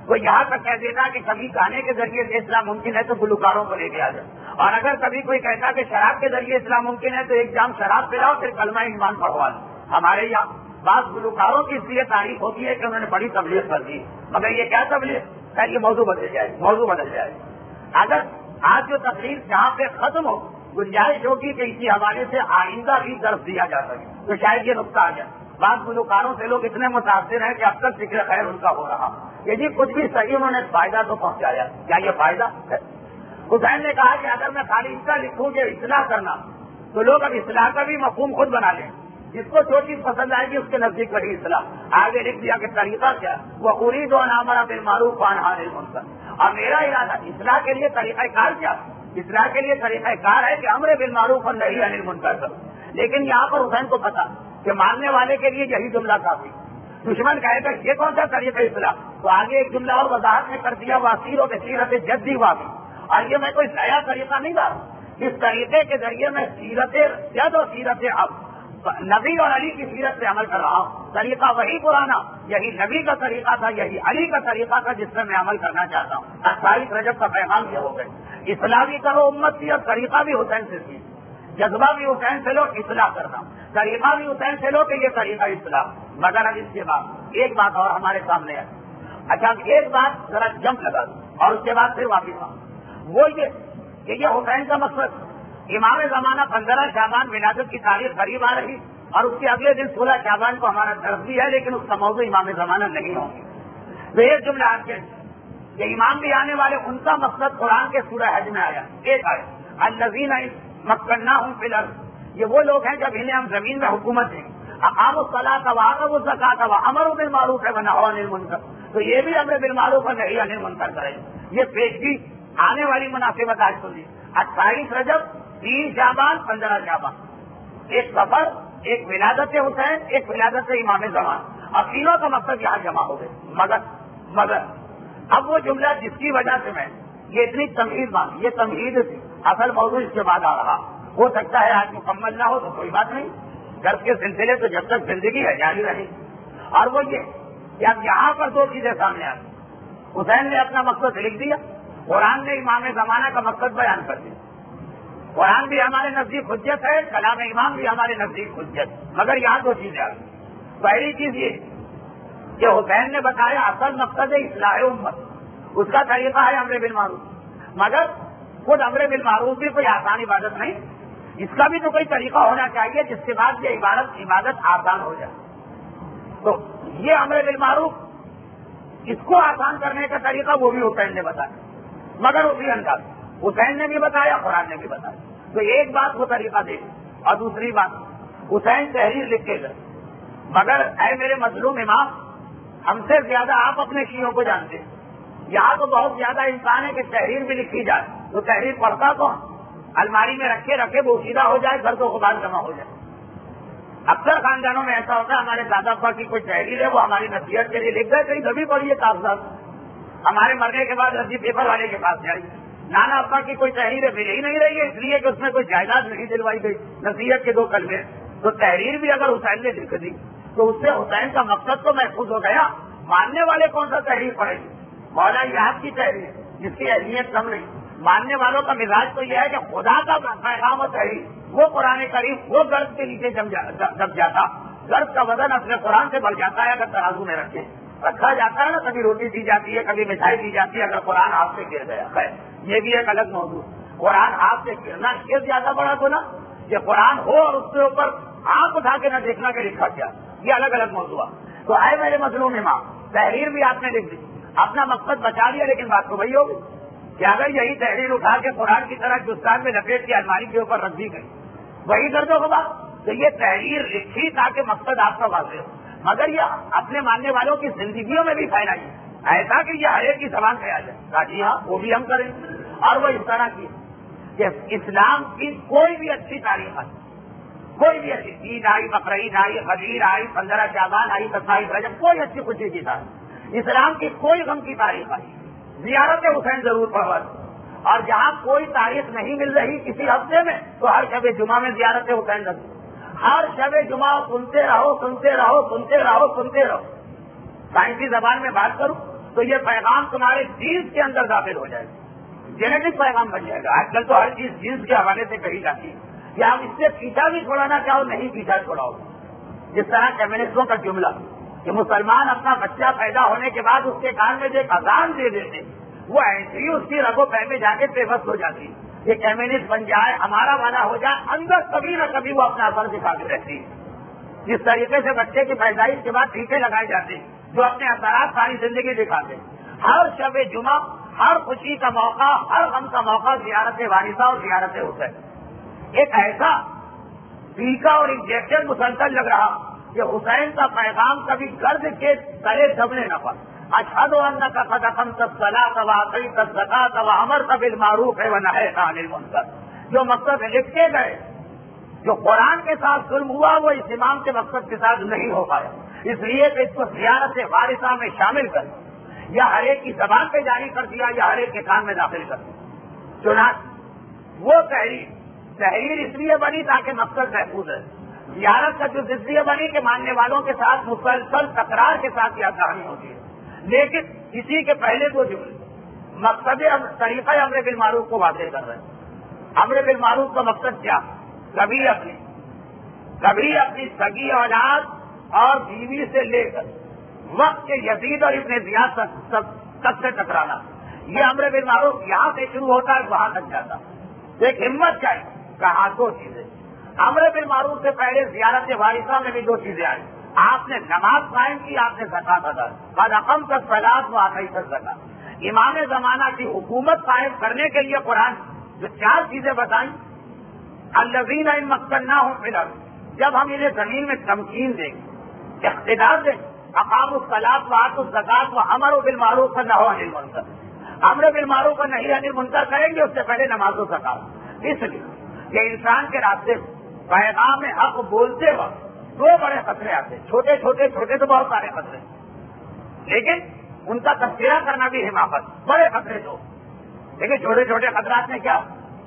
وہ یہاں تک کہہ دیتا کہ کبھی گانے کے ذریعے سے اسلام ممکن ہے تو گلوکاروں کو لے کے آ جائے, اور اگر کبھی کوئی کہتا کہ شراب کے ذریعے اسلام ممکن ہے تو ایک جام شراب پلاؤ پھر کلمہ ایمان پڑھوا لو. ہمارے یہاں بعض گلوکاروں کی اس لیے تعریف ہوتی ہے کہ انہوں نے بڑی تبلیغ کر دی, مگر یہ کیا تبلیغ, خیر یہ موضوع بدل جائے موضوع بدل جائے اگر آج جو تقریر جہاں پہ ختم ہو, گنجائش ہوگی کہ اسی حوالے سے آئندہ بھی درس دیا جا سکے تو شاید یہ نقطہ آ جائے. بعض گلوکاروں سے لوگ اتنے متاثر ہیں کہ اب تک ذکر خیر ان کا ہو رہا, یہ جی کچھ بھی صحیح انہوں نے فائدہ تو پہنچایا, کیا یہ فائدہ ہے؟ حسین نے کہا کہ اگر میں خالی اس کا لکھوں کہ اصلاح کرنا تو لوگ اب اصلاح کا بھی مفہوم خود بنا لیں, جس کو جو چیز پسند آئے گی اس کے نزدیک وہی اصلاح. آگے لکھ دیا کہ طریقہ کیا, وہ ارید و نامرا بالمعروف وانہا عن المنکر, اور میرا ارادہ اصلاح کے لیے طریقہ کار کیا, اصلاح کے لیے طریقہ کار ہے کہ امر بالمعروف اور نہی عن المنکر کرو. لیکن یہاں پر حسین کو پتا کہ ماننے والے کے لیے یہی جملہ کافی, دشمن کہے گا یہ کون سا طریقہ اصلاح, تو آگے ایک جملہ اور وضاحت میں کر دیا واسیر و بصیرت جدی واقعی. اور یہ میں کوئی نیا طریقہ نہیں لا رہا, اس طریقے کے ذریعے میں سیرت جد اور سیرت اب نبی اور علی کی سیرت سے عمل کر رہا ہوں. طریقہ وہی پرانا, یہی نبی کا طریقہ تھا, یہی علی کا طریقہ تھا جس سے میں عمل کرنا چاہتا ہوں. اٹھائیس رجب کا پیغام یہ ہو گئے, اصلاح بھی کرو امت کی, اور طریقہ بھی حسین سے سیکھ, جذبہ بھی حسین سے لو, اصلاح کرنا, طریقہ بھی حسین سے لو کہ یہ طریقہ اصلاح. مگر اب اس کے بعد ایک بات اور ہمارے سامنے ہے. اچھا ایک بات ذرا جمپ لگا دوں اور اس کے بعد پھر واپس آؤں. وہ یہ کہ یہ حسین کا مقصد, امام زمانہ پندرہ شعبان ولادت کی تاریخ قریب آ رہی, اور اس کے اگلے دن سولہ شعبان کو ہمارا درس بھی ہے, لیکن اس کا موضوع امام زمانہ نہیں ہوں گے. تو ایک جملہ آپ کے کہ امام بھی آنے والے, ان کا مقصد قرآن کے سورہ حج میں آیا. ایک آئے الذین مکناہم فی الارض, یہ وہ لوگ ہیں جب انہیں ہم زمین میں حکومت دیں, اقاموا الصلاۃ وآتوا الزکاۃ وامروا بالمعروف ونہوا عن المنکر, تو یہ بھی امر بالمعروف اور نہی عن المنکر کریں. یہ پیشگی آنے والی مناسبت آج سنی. اٹھائیس رجب, تین شعبان, پندرہ شعبان, ایک سفر, ایک ولادت حسین, ایک ولادت امام زمان, اور تینوں کا مقصد یہاں جمع ہو گئے. مگر مگر اب وہ جملہ جس کی وجہ سے میں یہ اتنی تمہید مانگی, یہ تمہید تھی, اصل موضوع اس کے بعد آ رہا. ہو سکتا ہے آج مکمل نہ ہو تو کوئی بات نہیں, درس کے سلسلے تو جب تک زندگی ہے جاری رہی. اور وہ یہ کہ اب یہاں پر دو چیزیں سامنے آ گئی. حسین نے اپنا مقصد لکھ دیا, قرآن نے امام زمانہ کا مقصد بیان کر دیا. قرآن بھی ہمارے نزدیک حجت ہے, کلام امام بھی ہمارے نزدیک حجت. مگر یہاں دو چیزیں آ گئی. پہلی چیز یہ کہ حسین نے بتایا اصل مقصد ہے اصلاح امت, اس کا طریقہ ہے امر بالمعروف. مگر خود امر بالمعروف بھی کوئی آسان عبادت نہیں, اس کا بھی تو کوئی طریقہ ہونا چاہیے جس کے بعد یہ عبادت عبادت آسان ہو جائے. تو یہ امر بالمعروف, اس کو آسان کرنے کا طریقہ وہ بھی حسین نے بتایا, مگر اسی انداز حسین نے بھی بتایا, قرآن نے بھی بتایا. تو ایک بات وہ طریقہ دے, اور دوسری بات حسین تحریر لکھ کے گئے. مگر اے میرے مظلوم امام, ہم سے زیادہ آپ اپنے شیعوں کو جانتے ہیں. یہاں تو بہت زیادہ انسان ہے کہ تحریر بھی لکھی جائے, تو تحریر پڑھتا کون, الماری میں رکھے رکھے وہ سیدھا ہو جائے, گھر کو غبار جمع ہو جائے. اکثر خاندانوں میں ایسا ہوتا ہے, ہمارے دادا ابا کی کوئی تحریر ہے, وہ ہماری نصیحت کے لیے لکھ گئے, کہیں کبھی پڑھیے کاغذات, ہمارے مرنے کے بعد رسی پیپر والے کے پاس جائیے. نانا ابا کی کوئی تحریر مل ہی نہیں رہی ہے, اس لیے کہ اس میں کوئی جائیداد نہیں دلوائی گئی, نصیحت کے دو کلمے. تو تحریر بھی اگر حسین نے لکھ دی تو اس سے حسین کا مقصد تو محفوظ ہو گیا. ماننے والے کون سا تحریر پڑھیں گے, مولا یاد کی تحریر جس کی اہمیت کم نہیں. ماننے والوں کا مزاج تو یہ ہے کہ خدا کا پیغام و تحریر, وہ قرآن کریم, وہ گرد کے نیچے دب جاتا. گرد کا وزن اپنے قرآن سے بڑھ جاتا ہے اگر ترازو میں رکھے. رکھا جاتا ہے نا, کبھی روٹی دی جاتی ہے, کبھی مٹھائی دی جاتی ہے, اگر قرآن ہاتھ سے گر گیا. خیر یہ بھی ایک الگ موضوع. قرآن ہاتھ سے گرنا یہ زیادہ بڑا گنا, کہ قرآن ہو اور اس کے اوپر آنکھ اٹھا کے نہ دیکھنا کہ لکھا کیا, یہ الگ الگ موضوع. تو آئے میرے مظلوم امام, تحریر بھی آپ نے لکھ دی, اپنا مقصد بچا لیا, لیکن بات تو وہی ہوگی کہ اگر یہی تحریر اٹھا کے قرآن کی طرح ہندوستان میں لپیٹ کی الماری کے اوپر رکھ دی گئی, وہی کر دو ہوگا. تو یہ تحریر لکھی تاکہ مقصد آپ کا واضح ہو, مگر یہ اپنے ماننے والوں کی زندگیوں میں بھی پھیلائی, ایسا کہ یہ ہر ایک کی زبان پہ آ جائے. جی ہاں, وہ بھی ہم کریں. اور وہ اس طرح کی کہ اسلام کی کوئی بھی اچھی تاریخ ہے, کوئی بھی اچھی عید آئی, بقرعید آئی, غدیر آئی, پندرہ شعبان آئی, ستائیس رجب, کوئی اچھی خوشی کی تاریخ, اسلام کی کوئی غم کی تاریخ آئی, زیارت حسین ضرور پڑھوا. اور جہاں کوئی تاریخ نہیں مل رہی کسی ہفتے میں, تو ہر شب جمعہ میں زیارت حسین رکھو. ہر شب جمعہ سنتے رہو سنتے رہو سنتے رہو سنتے رہو. سائنسی زبان میں بات کروں تو یہ پیغام تمہارے جینس کے اندر داخل ہو جائے گا، جینیٹک پیغام بن جائے گا۔ آج کل تو ہر چیز جینس کے حوالے سے کہی جاتی ہے کہ آپ اس سے پیچھا بھی چھوڑانا چاہو نہیں پیچھا چھوڑاؤ۔ جس طرح کمیونسٹوں کا جملہ کہ مسلمان اپنا بچہ پیدا ہونے کے بعد اس کے کان میں جو ایک اذان دے دیتے وہ ایسے ہی اس کی رگو پہ میں جا کے بے بس ہو جاتی ہے۔ یہ کمیونسٹ بن جائے، ہمارا والا ہو جائے، اندر کبھی نہ کبھی وہ اپنا اثر دکھاتی رہتی ہے۔ جس طریقے سے بچے کی پیدائش کے بعد ٹیکے لگائے جاتے ہیں جو اپنے اثرات ساری زندگی دکھاتے ہیں۔ ہر شب جمعہ، ہر خوشی کا موقع، ہر غم کا موقع زیارت وارثہ اور زیارت حسین، ایک ایسا ٹیکا اور انجیکشن مسلسل لگ رہا کہ حسین کا پیغام کبھی گرد کے تلے دبنے نہ پڑ۔ اشہد انک قد اقمت الصلاۃ وآتیت الزکاۃ وامرت بالمعروف ونہیت عن المنکر، جو مقصد لکھے گئے، جو قرآن کے ساتھ ظلم ہوا وہ اس امام کے مقصد کے ساتھ نہیں ہو پایا، اس لیے کہ اس کو زیارت وارثہ میں شامل کر یا ہر ایک کی زبان پہ جاری کر دیا یا ہر ایک کے کان میں داخل کر دیا۔ چنانچہ وہ تحریر تحریر اس لیے بنی تاکہ مقصد محفوظ ہے۔ زیارت کا جو اس لیے بنی کہ ماننے والوں کے ساتھ مسلسل تکرار کے ساتھ یہ کہانی ہوتی ہے، لیکن اسی کے پہلے دو جملے مقصد طریقہ امر بالمعروف کو واضح کر رہے ہیں۔ امر بالمعروف کا مقصد کیا؟ کبھی اپنی کبھی اپنی سگی اولاد اور بیوی سے لے کر وقت کے یزید اور ابن زیاد تک سے ٹکرانا، یہ امر بالمعروف یہاں سے شروع ہوتا ہے وہاں تک جاتا۔ ایک ہمت چاہیے، کہا دو چیزیں۔ امر بالمعروف سے پہلے زیارت وارثہ میں بھی دو چیزیں آئی، آپ نے نماز قائم کی، آپ نے زکات ادا کی، قد اقمت الصلاۃ وآتیت الزکاۃ۔ امام زمانہ کی حکومت قائم کرنے کے لیے قرآن جو چار چیزیں بتائیں، الذین ان مکناہم فی الارض، جب ہم انہیں زمین میں تمکین دیں گے، اقتدار دیں گے، اقاموا الصلاۃ وآتوا الزکاۃ وامروا بالمعروف ونہوا عن المنکر، امر بالمعروف اور نہی عن المنکر کریں گے، اس سے پہلے نماز و زکات۔ اس لیے کہ انسان کے راستے پیغام حق بولتے وقت دو بڑے خطرے آتے ہیں، چھوٹے چھوٹے چھوٹے تو بہت سارے خطرے، لیکن ان کا تذکرہ کرنا بھی حماقت۔ بڑے خطرے تو لیکن چھوٹے چھوٹے خطرات میں کیا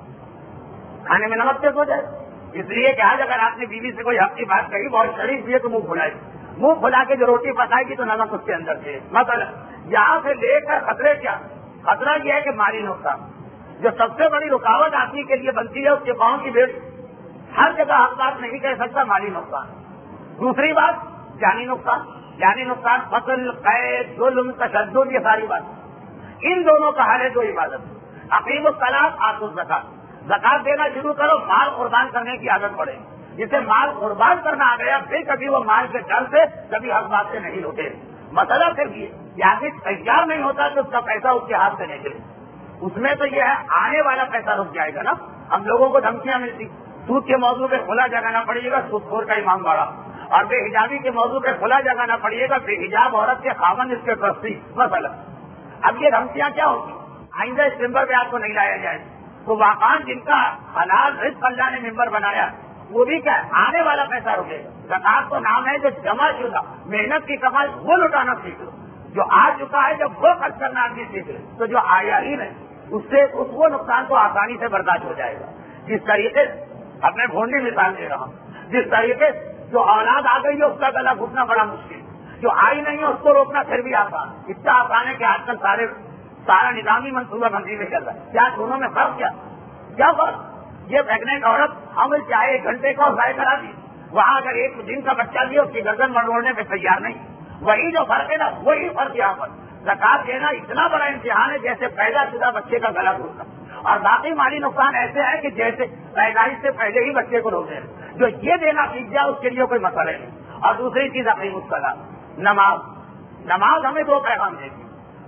کھانے میں نمک تیز ہو جائے، اس لیے کہ آج اگر آپ نے بیوی سے کوئی حق کی بات کہی بہت شریف بھی ہے تو منہ کھلائے، منہ کھلا کے جو روٹی پکائے گی تو نمک اس کے اندر سے۔ مطلب یہاں سے لے کر خطرے کیا، خطرہ یہ ہے کہ مالی نقصان، جو سب سے بڑی رکاوٹ آدمی کے لیے بنتی ہے اس کے پاؤں کی بھیڑ، ہر جگہ حق بات نہیں کہہ سکتا، مالی نقصان۔ دوسری بات جانی نقصان، جانی نقصان قتل، قید، ظلم، تشدد، یہ ساری بات، ان دونوں کا حل ہے جو عبادت۔ اقیم الصلاۃ آتوا الزکاۃ، زکات دینا شروع کرو، مال قربان کرنے کی عادت پڑے، جسے مال قربان کرنا آ گیا پھر کبھی وہ مال کے ڈر سے کبھی حق بات سے نہیں لوٹے۔ مسئلہ صرف یہ آدمی تیار نہیں ہوتا کہ اس کا پیسہ اس کے ہاتھ سے نکلے، اس میں تو یہ ہے آنے والا پیسہ رک جائے گا نا۔ ہم لوگوں کو دھمکیاں ملتی، سود کے موضوع پہ کھلا جگانا پڑے گا، سود خور کا امام باڑا، اور بے حجابی کے موضوع پہ کھلا جگانا پڑے گا، بے حجاب عورت کے خاوند اس کے ٹرسٹی، مسئلہ۔ اب یہ دھمکیاں کیا ہوگی؟ آئندہ اس ممبر پہ آپ کو نہیں لایا جائے تو واقعات جن کا حلال رزق اللہ نے ممبر بنایا وہ بھی کیا ہے؟ آنے والا پیسہ رکے گا۔ زکات تو نام ہے جو جمع شدہ محنت کی کمائی وہ لٹانا سیکھ لو، جو آ چکا ہے جب وہ خرچ کرنا آدمی سیکھ لے تو جو آیا ہی نہیں اس سے اس وہ نقصان کو آسانی سے برداشت ہو جائے گا۔ جس طریقے سے اب میں بھونڈی مثال دے رہا ہوں، جس طریقے سے جو اولاد آ گئی ہے اس کا گلا گھٹنا بڑا مشکل، جو آئی نہیں ہے اس کو روکنا پھر بھی آسان، اتنا آسان ہے کہ آج کل سارے سارا نظامی منصوبہ بندی میں چل رہا ہے۔ کیا دونوں میں فرق کیا کیا فرق؟ یہ پیگنٹ عورت حمل چاہے ایک گھنٹے کا ضائع کرا دی، وہاں اگر ایک دن کا بچہ لیا اس کی گردن مڑوڑنے پہ تیار نہیں، وہی جو فرق ہے نا وہی فرق یہاں پر۔ زکات دینا اتنا بڑا امتحان ہے جیسے پیدا شدہ بچے کا گلا گھٹنا، اور باقی مالی نقصان ایسے ہے کہ جیسے پیدائش سے پہلے ہی بچے کو روک دیں، جو یہ دینا سیکھ جائے اس کے لیے کوئی مسئلہ نہیں۔ اور دوسری چیز اقیم الصلاۃ، نماز نماز ہمیں دو پیغام دیتی،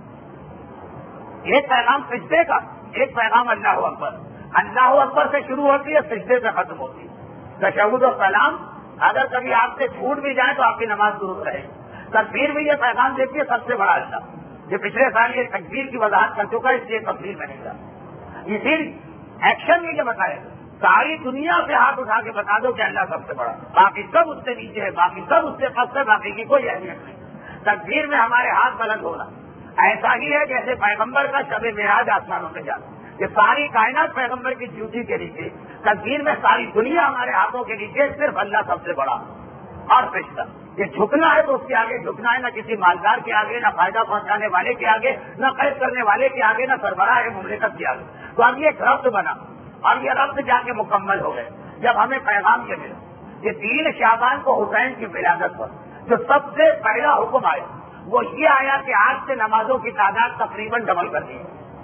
ایک پیغام سجدے کا، ایک پیغام اللہ اکبر۔ اللہ اکبر سے شروع ہوتی ہے، سجدے سے ختم ہوتی ہے۔ تشہد و سلام اگر کبھی آپ سے چھوٹ بھی جائے تو آپ کی نماز درست رہے گی۔ تکبیر بھی یہ پیغام دیتی ہے سب سے بڑا اللہ، یہ پچھلے سال یہ تکبیر کی وضاحت کر چکا ہے اس لیے تفصیل میں نہیں جاتا۔ اسی ایکشن میں یہ بتایا ساری دنیا سے ہاتھ اٹھا کے بتا دو کہ اللہ سب سے بڑا، باقی سب اس سے نیچے ہے، باقی سب اس سے پس ہے، باقی کی کوئی اہمیت نہیں۔ تکبیر میں ہمارے ہاتھ بلند ہونا ایسا ہی ہے جیسے پیغمبر کا شب معراج آسمانوں میں جانا، یہ ساری کائنات پیغمبر کی ڈیوٹی کے نیچے، تکبیر میں ساری دنیا ہمارے ہاتھوں کے نیچے، صرف اللہ سب سے بڑا۔ اور پیشتر. یہ جھکنا ہے تو اس کے آگے جھکنا ہے, نہ کسی مالدار کے آگے, نہ فائدہ پہنچانے والے کے آگے, نہ قید کرنے والے کے آگے, نہ سربراہ مملکت کے آگے. تو اب یہ ایک ربط بنا اور یہ ربط جا کے مکمل ہو گئے جب ہمیں پیغام یہ ملا. یہ تین شعبان کو حسین کی ولادت پر جو سب سے پہلا حکم آیا وہ یہ آیا کہ آج سے نمازوں کی تعداد تقریباً ڈبل کر دی.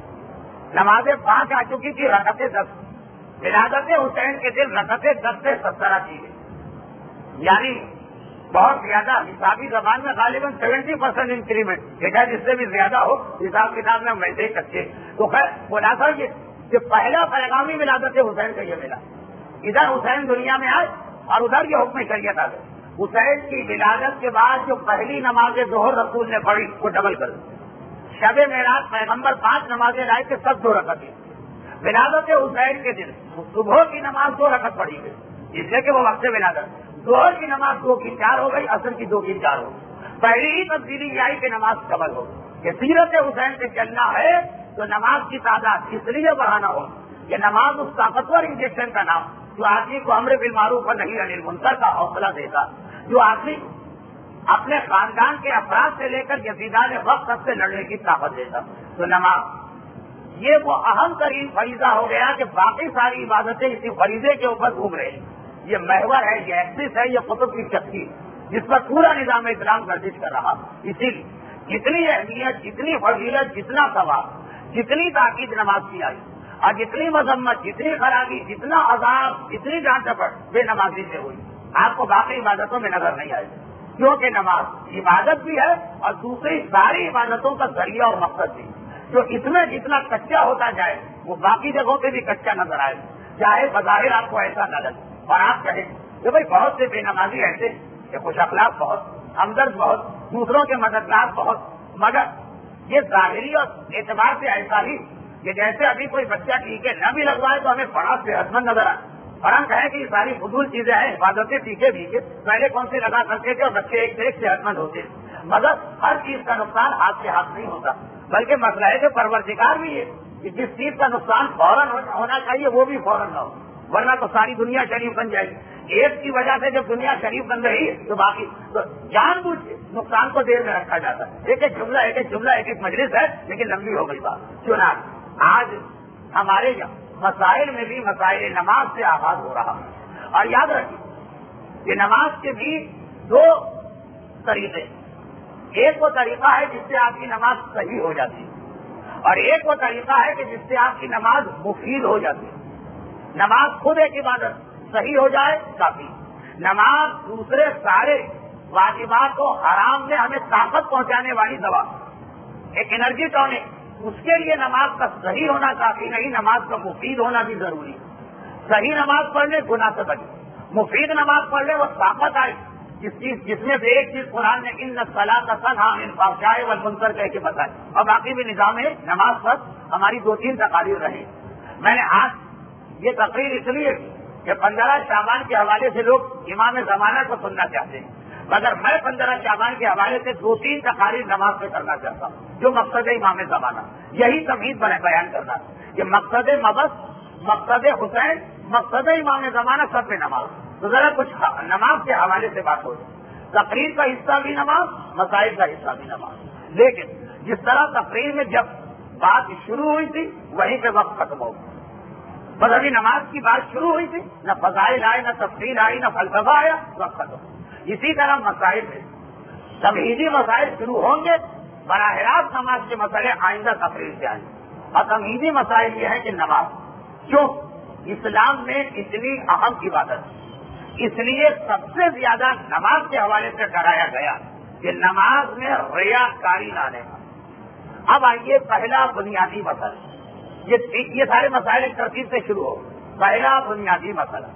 نمازیں پانچ آ چکی تھی, رکعتیں دس. ولادت حسین کے دن رکعتیں دس سے سترہ کی گئی, یعنی بہت زیادہ. حسابی زبان میں غالباً سیونٹی پرسینٹ انکریمنٹ, دیکھا جس سے بھی زیادہ ہو حساب کتاب میں ویسے ہی کچے. تو خیر خلاصہ یہ کہ پہلا پیغامی ولادت حسین کا یہ ملا. ادھر حسین دنیا میں آئے اور ادھر یہ حکم شریعت آ گئے. حسین کی ولادت کے بعد جو پہلی نماز ظہر رسول نے پڑھی وہ ڈبل کر دی. شب معراج پیغمبر پانچ نمازیں لائے تھے, سب دو رکعت تھی. ولادت حسین کے دن صبح کی نماز دو رکعت پڑھی گئی, اس لیے کہ وہ وقت ولادت. ظہر کی نماز دو کی چار ہو گئی, عصر کی دو کی چار ہو گئی. پہلی ہی تبدیلی یہ آئی کہ نماز ڈبل ہو گئی. یہ سیرت حسین سے چلنا ہے تو نماز کی تعداد اس لیے بڑھانا ہو. یہ نماز اس طاقتور انجیکشن کا نام جو آدمی کو امر بالمعروف اور نہی عن المنکر کا حوصلہ دیتا, جو آدمی اپنے خاندان کے افراد سے لے کر یزیدان وقت تک سے لڑنے کی طاقت دیتا. تو نماز یہ وہ اہم ترین فریضہ ہو گیا کہ باقی ساری عبادتیں اسی فریضے کے اوپر گھوم رہی. یہ محور ہے, یہ ایکسس ہے, یہ قطب کی شکتی جس پر پورا نظام اسلام گردش کر رہا. اسی لیے جتنی اہمیت, جتنی فضیلت, جتنا ثواب, جتنی تاکید نماز کی آئی اور جتنی مذمت, جتنی خرابی, جتنا عذاب, جتنی جان چپٹ بے نمازی سے ہوئی, آپ کو باقی عبادتوں میں نظر نہیں آئے. کیونکہ نماز عبادت بھی ہے اور دوسری ساری عبادتوں کا ذریعہ اور مقصد بھی. جو اس میں جتنا کچا ہوتا جائے وہ باقی جگہوں پہ بھی کچا نظر آئے, چاہے بظاہر آپ کو ایسا نہ لگے. اور آپ کہیں کہ بھائی بہت سے بے نمازی ایسے کہ خوش اخلاق بہت, ہمدرد بہت, دوسروں کے مددگار بہت, مگر یہ ظاہری اور اعتبار سے ایسا ہی کہ جیسے ابھی کوئی بچہ ٹیکے نہ بھی لگوائے تو ہمیں بڑا صحت مند نظر آئے. اور ہم کہیں کہ یہ ساری فضول چیزیں ہیں, حفاظتیں ٹیکے بھی کے پہلے کون سے لگا کرتے تھے اور بچے ایک سے ایک صحت مند ہوتے. مگر ہر چیز کا نقصان ہاتھ سے ہاتھ نہیں ہوتا, بلکہ مسئلہ ہے کہ پروردگار بھی ہے کہ جس چیز کا نقصان فوراً ہونا چاہیے وہ بھی فوراً نہ ہو, ورنہ تو ساری دنیا شریف بن جائے گی. ایک کی وجہ سے جب دنیا شریف بن رہی ہے تو باقی تو جان بوجھ کے نقصان کو دیر میں رکھا جاتا ہے. ایک ایک جملہ ایک ایک جملہ ایک ایک مجلس ہے, لیکن لمبی ہو گئی بات. چنانچہ آج ہمارے یہاں مسائل میں بھی مسائل نماز سے آغاز ہو رہا ہے. اور یاد رکھیے کہ نماز کے بھی دو طریقے, ایک وہ طریقہ ہے جس سے آپ کی نماز صحیح ہو جاتی ہے اور ایک وہ طریقہ ہے کہ جس سے آپ کی نماز مفید ہو جاتی ہے. نماز خود ایک عبادت, صحیح ہو جائے کافی. نماز دوسرے سارے واجبات و حرام میں ہمیں طاقت پہنچانے والی دوا, ایک انرجی ٹونک, اس کے لیے نماز کا صحیح ہونا کافی نہیں, نماز کا مفید ہونا بھی ضروری ہے. صحیح نماز پڑھ لے گناہ سے بچے, مفید نماز پڑھ لے وہ طاقت آئے جس چیز جس میں سے ایک چیز قرآن نے ان الصلاۃ تنہی عن الفحشاء والمنکر کہہ کے بتائے, اور باقی بھی نظام ہے. نماز پر ہماری دو تین تقاریر رہی. میں نے آج یہ تقریر اس لیے کہ پندرہ شعبان کے حوالے سے لوگ امام زمانہ کو سننا چاہتے ہیں, مگر میں پندرہ شعبان کے حوالے سے دو تین تقاریر نماز پہ کرنا چاہتا ہوں جو مقصد امام زمانہ, یہی تمہید بنے بیان کرنا کہ مقصد مبس, مقصد حسین, مقصد امام زمانہ سب پہ نماز. تو ذرا کچھ نماز کے حوالے سے بات ہو جائے. تقریر کا حصہ بھی نماز, مسائل کا حصہ بھی نماز. لیکن جس طرح تقریر میں جب بات شروع ہوئی تھی وہیں پہ وقت ختم ہو گیا. بس ابھی نماز کی بات شروع ہوئی تھی, نہ فضائل آئے, نہ تفصیل آئی, نہ فلسفہ آیا, وقت ختم. اسی طرح مسائل میں تمہیدی مسائل شروع ہوں گے, براہ راست نماز کے مسئلے آئندہ تقریر سے آئیں گے. اور تمہیدی مسائل یہ ہے کہ نماز کیوں اسلام میں اتنی اہم عبادت, اس لیے سب سے زیادہ نماز کے حوالے سے کرایا گیا کہ نماز میں ریاکاری لانے کا. اب آئیے پہلا بنیادی مسئلہ, یہ یہ سارے مسائل ایک ترتیب سے شروع ہو. پہلا بنیادی مسئلہ,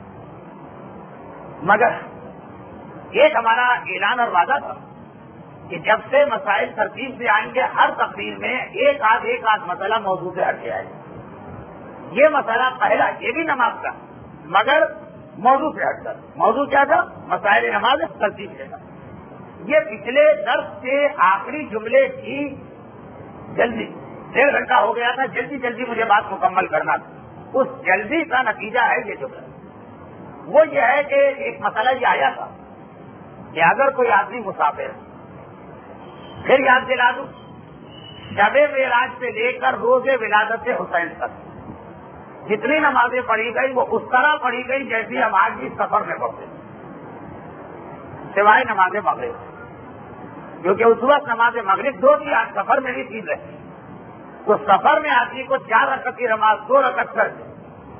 مگر ایک ہمارا اعلان اور وعدہ تھا کہ جب سے مسائل ترتیب سے آئیں گے ہر تقریر میں ایک آدھ ایک آدھ مسئلہ موضوع سے ہٹ کے آئے. یہ مسئلہ پہلا, یہ بھی نماز کا, مگر موضوع سے ہٹ کر. موضوع کیا تھا؟ مسائل نماز ترتیب سے تھا. یہ پچھلے درس کے آخری جملے کی جلدی, ڈیڑھ گھنٹہ ہو گیا تھا, جلدی جلدی مجھے بات مکمل کرنا تھا. اس جلدی کا نتیجہ ہے یہ جملہ. وہ یہ ہے کہ ایک مسئلہ یہ آیا تھا کہ اگر کوئی آدمی مسافر، پھر یاد دلا دوں، شب معراج سے لے کر روز ولادت حسین تک جتنی نمازیں پڑھی گئی وہ اس طرح پڑھی گئی جیسی ہم آج بھی سفر میں پڑھتے ہیں، سوائے نماز مغرب، کیونکہ اس وقت نماز مغرب دو تھی، آج سفر میں بھی تین رہتی، تو سفر میں آدمی کو چار رکعت کی نماز دو رکعت کر دے،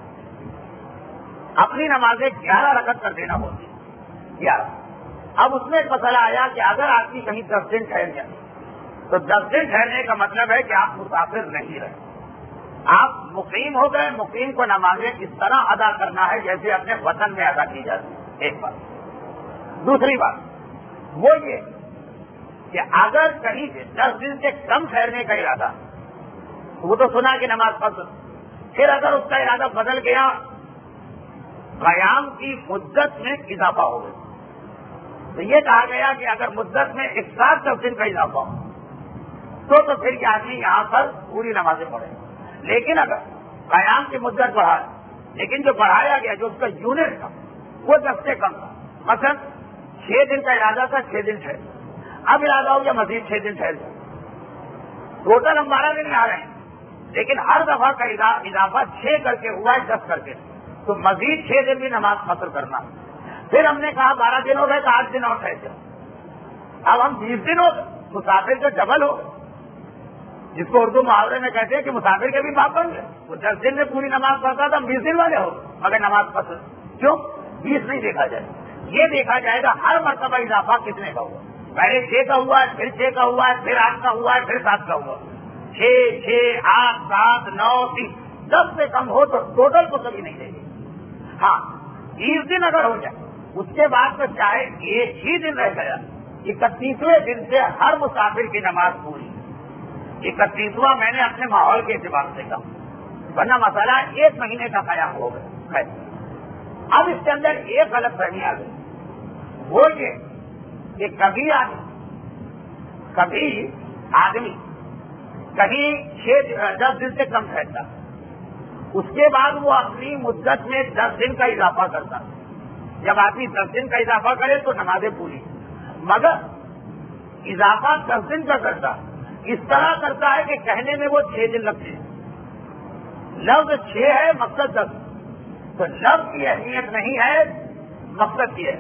اپنی نمازیں گیارہ رکعت کر دینا ہوتی گیارہ۔ اب اس میں ایک مسئلہ آیا کہ اگر آدمی کہیں دس دن ٹھہر جائے تو دس دن ٹھہرنے کا مطلب ہے کہ آپ مسافر نہیں رہے، آپ مقیم ہو گئے، مقیم کو نمازیں اس طرح ادا کرنا ہے جیسے اپنے وطن میں ادا کی جاتی ہے، ایک بات۔ دوسری بات وہ یہ کہ اگر کہیں دس دن سے کم ٹھہرنے کا ارادہ، وہ تو سنا کہ نماز پڑھ، پھر اگر اس کا ارادہ بدل گیا، قیام کی مدت میں اضافہ ہو گیا، تو یہ کہا گیا کہ اگر مدت میں ایک ساتھ دس دن کا اضافہ ہو تو تو پھر یہ آدمی یہاں پر پوری نمازیں پڑھے، لیکن اگر قیام کی مدت بڑھا، لیکن جو بڑھایا گیا جو اس کا یونٹ تھا وہ دس سے کم تھا، مثلا چھ دن کا ارادہ تھا، چھ دن ٹھہر، اب ارادہ ہو گیا مزید چھ دن ٹھہر جائے، ٹوٹل ہم بارہ دن آ رہے ہیں، لیکن ہر دفعہ کا اضافہ چھ کر کے ہوا ہے، دس کر کے، تو مزید چھ دن بھی نماز قصر کرنا۔ پھر ہم نے کہا بارہ دن ہو گئے تو آٹھ دن اور ٹھہر جائے، اب ہم بیس دن ہو گئے، مسافر کا ڈبل ہو گئے، جس کو اردو محاورے میں کہتے ہیں کہ مسافر کے بھی باپ بن گئے، وہ دس دن میں پوری نماز پڑھتا تھا، ہم بیس دن والے ہو گئے، مگر نماز قصر کیوں؟ بیس نہیں دیکھا جائے، یہ دیکھا جائے گا ہر مرتبہ اضافہ کتنے کا ہوا، پہلے چھ کا ہوا ہے، پھر چھ کا ہوا ہے، پھر آٹھ کا ہوا ہے، پھر سات کا ہوا، چھ چھ آٹھ سات نو تین، دس سے کم ہو تو ٹوٹل کو کبھی نہیں دے گی۔ ہاں بیس دن اگر ہو جائے اس کے بعد تو چاہے ایک ہی دن رہ گیا، اکتیسویں دن سے ہر مسافر کی نماز پوری، اکتیسواں میں نے اپنے ماحول کے اعتبار سے کہا، ورنہ مسئلہ ایک مہینے کا قیام ہو گیا۔ اب اس کے اندر ایک غلط فہمی آ گئی، وہ یہ کہ کبھی آدمی کبھی آدمی کہیں چھ دس دن سے کم ٹھہرتا، اس کے بعد وہ اپنی مدت میں دس دن کا اضافہ کرتا، جب آدمی دس دن کا اضافہ کرے تو نمازیں پوری، مگر اضافہ دس دن کا کرتا، اس طرح کرتا ہے کہ کہنے میں وہ چھ دن لگتے ہیں، لفظ چھ ہے مقصد دس، تو لفظ کی اہمیت نہیں ہے، مقصد کی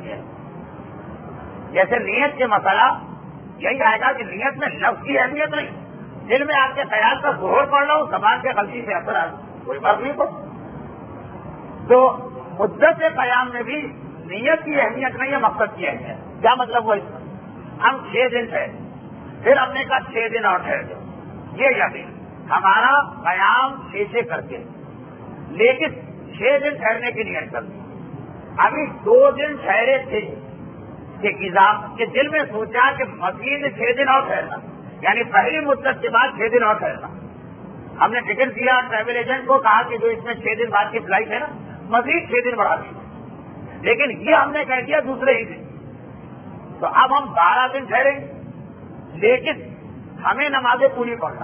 اہمیت۔ جیسے نیت کے مسئلہ یہی آئے گا کہ نیت میں لفظ کی اہمیت نہیں، دل میں آپ کے خیال کا ظہور پڑ رہا ہوں، زبان کے غلطی سے اثر آ کوئی بات نہیں پڑ، تو مدت قیام میں بھی نیت کی اہمیت نہیں ہے، مقصد کی اہمیت۔ کیا مطلب وہ اس میں ہم چھ دن ٹھہرے، پھر ہم نے کہا چھ دن اور ٹھہر جاؤ، یہ یقین ہمارا قیام چھ سے کر کے، لیکن چھ دن ٹھہرنے کی نیت کر دی، ابھی دو دن ٹھہرے تھے کہ کے دل میں سوچا کہ مزید چھ دن اور ٹھہرنا، یعنی پہلی مدت کے بعد چھ دن اور ٹھہرنا، ہم نے ٹکٹ دیا ٹریول ایجنٹ کو، کہا کہ جو اس میں چھ دن بعد کی فلائٹ ہے نا مزید چھ دن بڑھا دی، لیکن یہ ہم نے کہہ دیا دوسرے ہی دن، تو اب ہم بارہ دن ٹھہریں، لیکن ہمیں نمازیں پوری پڑھنا،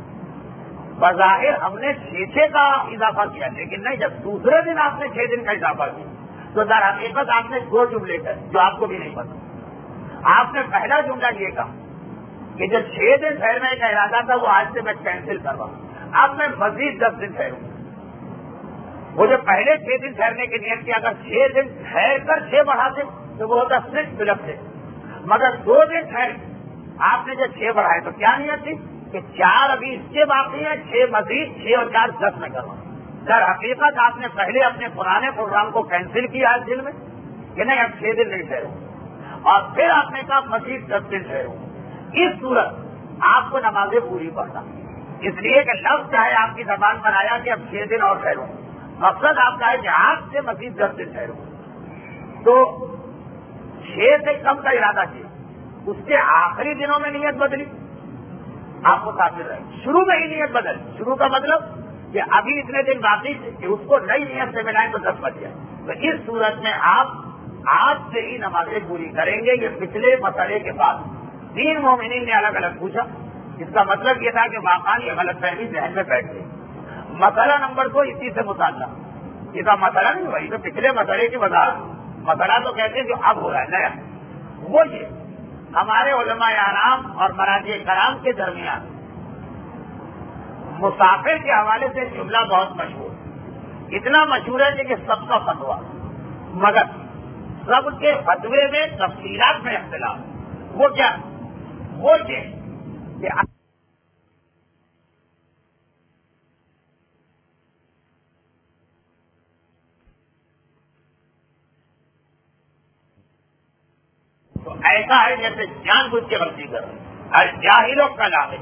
بظاہر ہم نے چھ چھ کا اضافہ کیا، لیکن نہیں، جب دوسرے دن آپ نے چھ دن کا اضافہ کیا تو در حقیقت آپ نے دو جملے کر جو آپ کو بھی نہیں پتا۔ آپ نے پہلا جملہ یہ کہا کہ جو چھ دن ٹھہرنے کا ارادہ تھا وہ آج سے میں کینسل کر رہا ہوں، اب میں مزید دس دن ٹھہروں۔ وہ جو پہلے چھ دن ٹھہرنے کی نیت کی، اگر چھ دن ٹھہر کر چھ بڑھاتے تو وہ ہوتا صرف فلپ سے، مگر دو دن ٹھہر آپ نے جو چھ بڑھائے تو کیا نیت تھی کہ چار ابھی اس کے باقی ہیں، چھ مزید، چھ اور چار دس میں کروں۔ در حقیقت آپ نے پہلے اپنے پرانے پروگرام کو کینسل کیا اس دن میں کہ نہیں اب چھ دن نہیں ٹھہروں، اور پھر آپ نے کہا مزید دس دن ٹھہروں۔ اس صورت آپ کو نمازیں پوری پڑھنا، اس لیے کہ لفظ چاہے آپ کی زبان پر آیا کہ اب چھ دن اور ٹھہروں، مقصد آپ کا ہے کہ آج سے مزید دس دن ٹھہروں، تو چھ سے کم کا ارادہ کیا، اس کے آخری دنوں میں نیت بدلی، آپ کو تعبیر رہے شروع میں ہی نیت بدل، شروع کا مطلب کہ ابھی اتنے دن باقی تھے کہ اس کو نئی نیت سے ملائیں تو دس بج جائے، تو اس صورت میں آپ آج سے ہی نمازیں پوری کریں گے۔ یہ پچھلے مسئلے کے بعد تین مومنین نے الگ الگ پوچھا، اس کا مطلب یہ تھا کہ واقعی یہ غلط فہمی ذہن میں بیٹھ گئی۔ مسئلہ نمبر دو اسی سے متعلق، یہ کا مسئلہ نہیں ہوا، یہ تو پچھلے مسئلے کی وضاحت، مسئلہ تو کہتے ہیں جو اب ہو رہا ہے نیا، وہ یہ ہمارے علماء اعلام اور مراجع کرام کے درمیان مسافر کے حوالے سے جملہ بہت مشہور، اتنا مشہور ہے کہ سب کا فتویٰ، مگر سب کے فتوے میں تفصیلات میں اختلاف۔ وہ کیا؟ وہ یہ کہ تو ایسا ہے جیسے جان بوجھ کے غلطی کر الجاہلوں کا لاحق،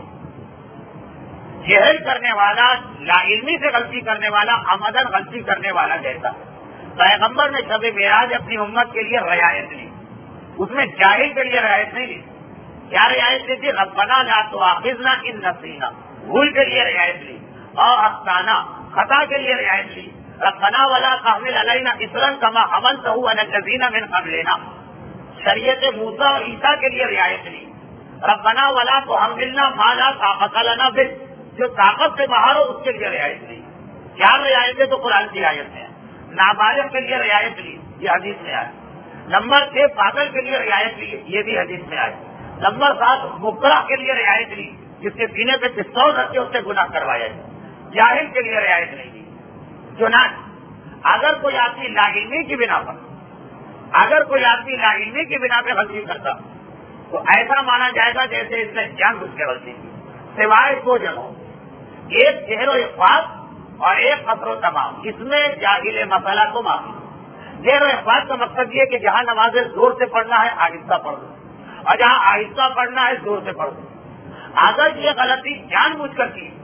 جہل کرنے والا، لا علمی سے غلطی کرنے والا، عمدن غلطی کرنے والا جیسا۔ پیغمبر نے شب معراج اپنی امت کے لیے رعایت لی، اس میں جاہل کے لیے رعایت نہیں لی۔ کیا رعایت لی تھی؟ ربنا لا تؤاخذنا ان نسینا، بھول کے لیے رعایت لی، اور اخطانا، خطا کے لیے رعایت لی۔ ربنا ولا تحمل علینا اصرا کما حملتہ علی الذین من قبلنا، شریعت موسیٰ اور عیسیٰ کے لیے رعایت لی۔ ربنا ولا تحملنا ما لا طاقت لنا به، جو طاقت سے باہر ہو اس کے لیے رعایت لی۔ چار رعایتیں تو قرآن کی آیت میں ہیں۔ نابالغ کے لیے رعایت لی، یہ حدیث میں آئے۔ نمبر چھ پاگل کے لیے رعایت لی، یہ بھی حدیث میں آئے۔ نمبر سات مکرہ کے لیے رعایت لی، جس کے سینے پہ پستول رکھ کے اس سے گناہ کروایا جائے۔ جاہل کے لیے رعایت نہیں دی۔ چنانچہ اگر کوئی آدمی لاعلمی کی بنا پر اگر کوئی آدمی لاعلمی کی بنا پہ غلطی کرتا تو ایسا مانا جائے گا جیسے اس نے جان بوجھ کے غلطی کی، سوائے دو جگہوں، ایک جہر و اخفاق اور ایک قصر و تمام، اس میں جاہل مسئلہ کو معافی۔ جہر و اخفاق کا مقصد یہ کہ جہاں نمازیں زور سے پڑھنا ہے آہستہ پڑھ دو، اور جہاں آہستہ پڑھنا ہے زور سے پڑھ دو۔ اگر یہ غلطی جان بوجھ کر کی،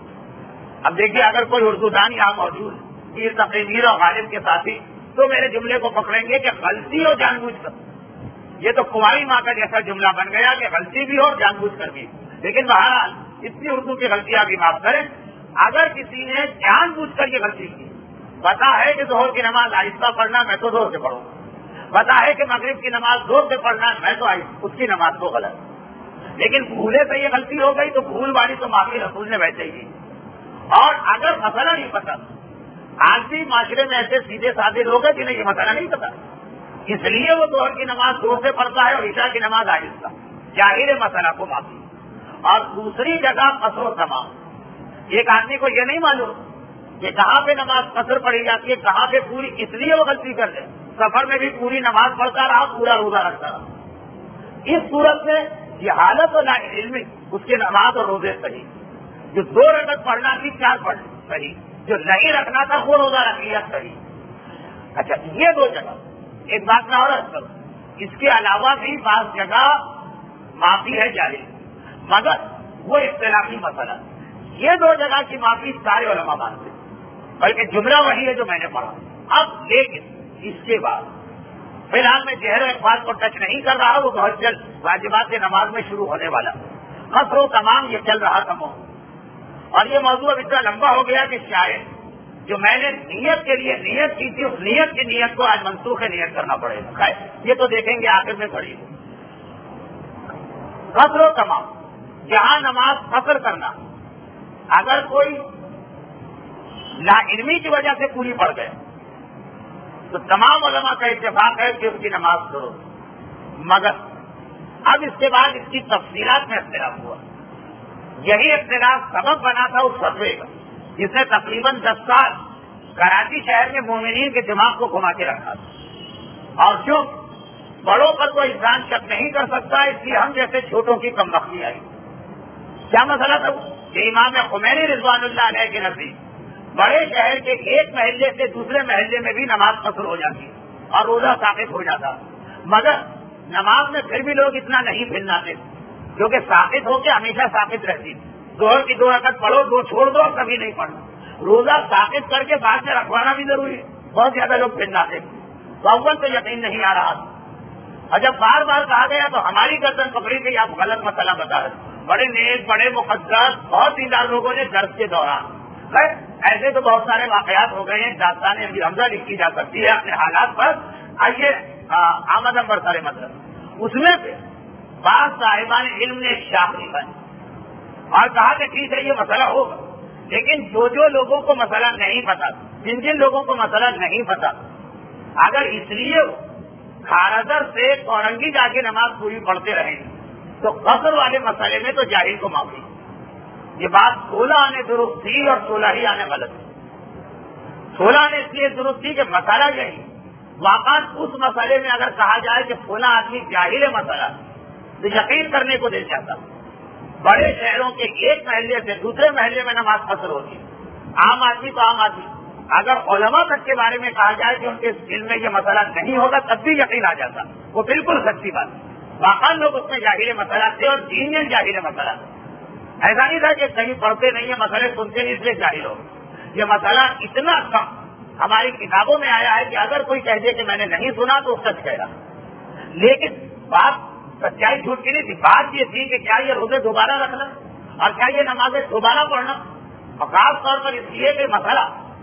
اب دیکھیے اگر کوئی اردو دان یہاں موجود ہے، یہ تقریر اور غالب کے ساتھی، تو میرے جملے کو پکڑیں گے کہ غلطی اور جان بوجھ کر، یہ تو کنواری ماں کا جیسا جملہ بن گیا کہ غلطی بھی اور جان بوجھ کر بھی۔ لیکن بہرحال اتنی اردو کی غلطیاں بھی معاف کریں۔ اگر کسی نے جان بوجھ کر یہ غلطی کی، پتا ہے کہ ظہر کی نماز آہستہ پڑھنا، میں تو زور سے پڑھوں، پتا ہے کہ مغرب کی نماز زور سے پڑھنا، میں تو اس کی نماز کو غلط، لیکن بھولے سے یہ غلطی ہو گئی تو بھول والی تو معافی رسول نے ویسے ہی دی۔ اور اگر مسئلہ نہیں پتا، آج بھی معاشرے میں ایسے سیدھے سادے لوگ ہیں جنہیں یہ مسئلہ نہیں پتا، اس لیے وہ ظہر کی نماز زور سے پڑھتا ہے اور عشاء کی نماز آہستہ، ظاہر مسئلہ کو معافی۔ اور دوسری جگہ قصر و تمام، ایک آدمی کو یہ نہیں معلوم کہ کہاں پہ نماز قصر پڑھی جاتی ہے، کہاں پہ پوری، اس لیے وہ غلطی کر دے، سفر میں بھی پوری نماز پڑھتا رہا، پورا روزہ رکھتا رہا۔ اس صورت میں یہ حالت اور علمی اس کی نماز اور روزے صحیح، جو دو رکعت پڑھنا تھی چار پڑھ صحیح، جو نہیں رکھنا تھا وہ روزہ رکھ لیا صحیح۔ اچھا یہ دو جگہ، ایک بات میں اور عرض کروں، اس کے علاوہ بھی بعض جگہ معافی ہے جاری، مگر وہ اختلافی مسئلہ، یہ دو جگہ کی معافی سارے علماء مانتے ہیں، بلکہ جملہ وہی ہے جو میں نے پڑھا۔ اب لیکن اس کے بعد فی الحال میں جہر و اخفاق کو ٹچ نہیں کر رہا، وہ بہت جلد واجبات نماز میں شروع ہونے والا، قصر و تمام یہ چل رہا تھا موضوع، اور یہ موضوع اب اتنا لمبا ہو گیا کہ شاید جو میں نے نیت کے لیے نیت کی تھی، اس نیت کی نیت کو آج منسوخ نیت کرنا پڑے گا۔ خیر یہ تو دیکھیں گے آخر میں پڑھی۔ قصر و تمام، جہاں نماز قصر کرنا، اگر کوئی لا علمی کی وجہ سے پوری پڑ گئے تو تمام علماء کا اتفاق ہے کہ اس کی نماز کرو، مگر اب اس کے بعد اس کی تفصیلات میں اختلاف ہوا۔ یہی اختلاف سبب بنا تھا اس فتوے کا جس نے تقریباً دس سال کراچی شہر میں مومنین کے دماغ کو گھما کے رکھا تھا، اور کیوں بڑوں پر کوئی انسان شک نہیں کر سکتا، اس لیے ہم جیسے چھوٹوں کی کم بختی آئی۔ کیا مسئلہ تھا کہ امام خمینی رضوان اللہ علیہ کے نزدیک بڑے شہر کے ایک محلے سے دوسرے محلے میں بھی نماز قصر ہو جاتی اور روزہ ثابت ہو جاتا، مگر نماز میں پھر بھی لوگ اتنا نہیں پھرنا تھے، جو کہ ثابت ہو کے ہمیشہ ثابت رہتی، ظہر کی دو رکعت پڑھو، دو چھوڑ دو، کبھی نہیں پڑھنا، روزہ ثابت کر کے بعد میں رکھوانا بھی ضروری ہے، بہت زیادہ لوگ پھرنا تھے، تو اول تو یقین نہیں آ رہا، اور جب بار بار کہا گیا تو ہماری گردن پکڑی گئی، آپ غلط مسئلہ بتا رہے۔ بڑے نیک، بڑے مقدس، بہت دیندار لوگوں نے درس کے دوران، ایسے تو بہت سارے واقعات ہو گئے ہیں، داستان ابن حمزہ لکھی جا سکتی ہے اپنے حالات پر۔ آئیے آمد نمبر سارے مطلب اس میں سے بعض صاحبان علم نے شاخ نکالی اور کہا کہ ٹھیک ہے یہ مسئلہ ہوگا، لیکن جو جو لوگوں کو مسئلہ نہیں پتا، جن جن لوگوں کو مسئلہ نہیں پتا، اگر اس لیے کھارزر سے کورنگی جا کے نماز پوری پڑھتے رہیں تو قصر والے مسئلے میں تو جاہل کو معافی. یہ بات سولہ آنے درست تھی اور سولہ ہی آنے غلط تھی. سولہ آنے اس لیے درست تھی کہ مسئلہ یہی واقع اس مسئلے میں اگر کہا جائے کہ فلاں آدمی جاہل ہے مسئلہ تو یقین کرنے کو دل جاتا. بڑے شہروں کے ایک محلے سے دوسرے محلے میں نماز قصر ہوتی ہے. عام آدمی تو عام آدمی اگر علماء تک کے بارے میں کہا جائے کہ ان کے دل میں یہ مسئلہ نہیں ہوگا تب بھی یقین آ جاتا. وہ بالکل سچی بات. واقعی لوگ اس میں جاہل مسئلہ تھے اور دین میں جاہل مسئلہ تھا. ایسا نہیں تھا کہ کہیں پڑھتے نہیں ہیں مسئلے سنتے نہیں اس لیے جاہل ہو. یہ مسئلہ اتنا کم ہماری کتابوں میں آیا ہے کہ اگر کوئی کہہ دے کہ میں نے نہیں سنا تو سچ کہہ رہا. لیکن بات سچائی جھوٹ کی نہیں تھی. بات یہ تھی کہ کیا یہ روزے دوبارہ رکھنا اور کیا یہ نمازیں دوبارہ پڑھنا. اور خاص طور پر اس لیے کہ مسئلہ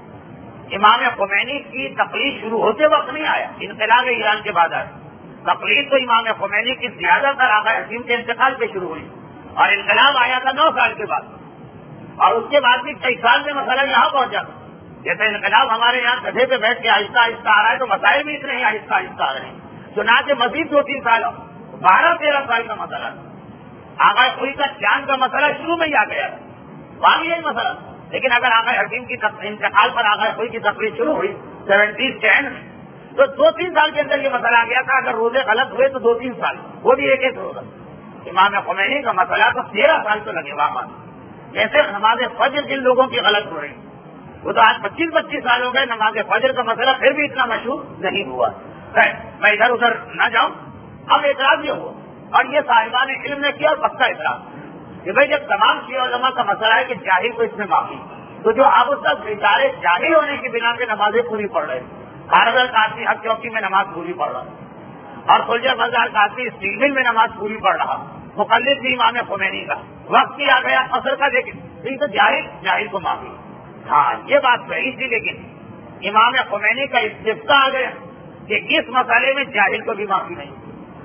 امام خمینی کی تقلید شروع ہوتے وقت نہیں آیا. انقلاب ایران کے بعد آیا. تقلید تو امام خمینی کی زیادہ تر آقا حکیم کے انتقال پہ شروع ہوئی اور انقلاب آیا تھا نو سال کے بعد. اور اس کے بعد بھی کئی سال میں مسئلہ یہاں پہنچا. جیسے انقلاب ہمارے یہاں گدھے پہ بیٹھ کے آہستہ آہستہ آ رہا ہے تو مسائل بھی اتنے ہی آہستہ آہستہ آ رہے ہیں. چنانچہ مزید دو تین سال بارہ تیرہ سال کا مسئلہ آقا خوئی کا چاند کا مسئلہ شروع میں ہی آ گیا. وہاں بھی یہی مسئلہ. لیکن اگر آقا حکیم کی انتقال پر آقا خوئی کی تقریر شروع ہوئی سیونٹیز ٹین تو دو تین سال کے اندر یہ مسئلہ آ گیا تھا. اگر روزے غلط ہوئے تو دو تین سال وہ بھی ایک ایک روزہ. امام خمینی کا مسئلہ تو تیرہ سال تو لگے واقع. جیسے نماز فجر جن لوگوں کی غلط ہو رہی وہ تو آج پچیس پچیس سال ہو گئے نماز فجر کا مسئلہ پھر بھی اتنا مشہور نہیں ہوا. میں ادھر ادھر نہ جاؤں. اب اعتراض یہ ہوا اور یہ صاحبان علم نے کیا پکا اعتراض کہ بھائی جب تمام شیعہ علماء کا مسئلہ ہے کہ جاہل کو اس میں معافی تو جو آپ اس تک بیچارے جاہل ہونے کی بنا پہ نمازیں پوری پڑھ رہے ہیں. کارگر کافی حق چوکی میں نماز پوری پڑھ رہا اور سلجھا بازار کافی اسٹیل مل میں نماز پوری پڑھ رہا. مقلد بھی امام خمینی کا وقت بھی آ گیا اثر کا. لیکن تو جاہل جاہل کو معافی. ہاں یہ بات صحیح تھی لیکن امام خمینی کا استفتا آ گیا کہ اس مسئلے میں جاہل کو بھی معافی نہیں.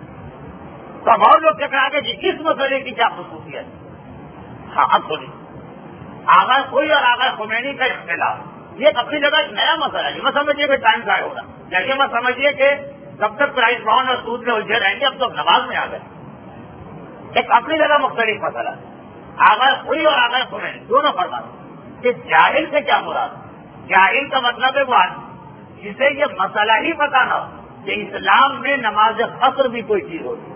تو اب اور لوگ ٹکرا گئے کہ اس مسئلے کی کیا خصوصیت. ہاں اب سنیے آغا کوئی اور آغا خمینی کا اختلاف یہ اپنی جگہ ایک نیا مسئلہ ہے. یہ میں سمجھیے کہ ٹائم ضائع ہوگا. جیسے میں سمجھیے کہ کب تک پرائز باؤنڈ اور سود میں الجھے رہیں گے اب تو نماز میں آ گئے. ایک اپنی جگہ مختلف مسئلہ آغا کوئی اور آغا خمینی دونوں فرماتے کہ جاہل سے کیا مراد. جاہل کا مطلب ہے وہ آدمی جسے یہ مسئلہ ہی پتا نہ ہو کہ اسلام میں نماز قصر بھی کوئی چیز ہوتی.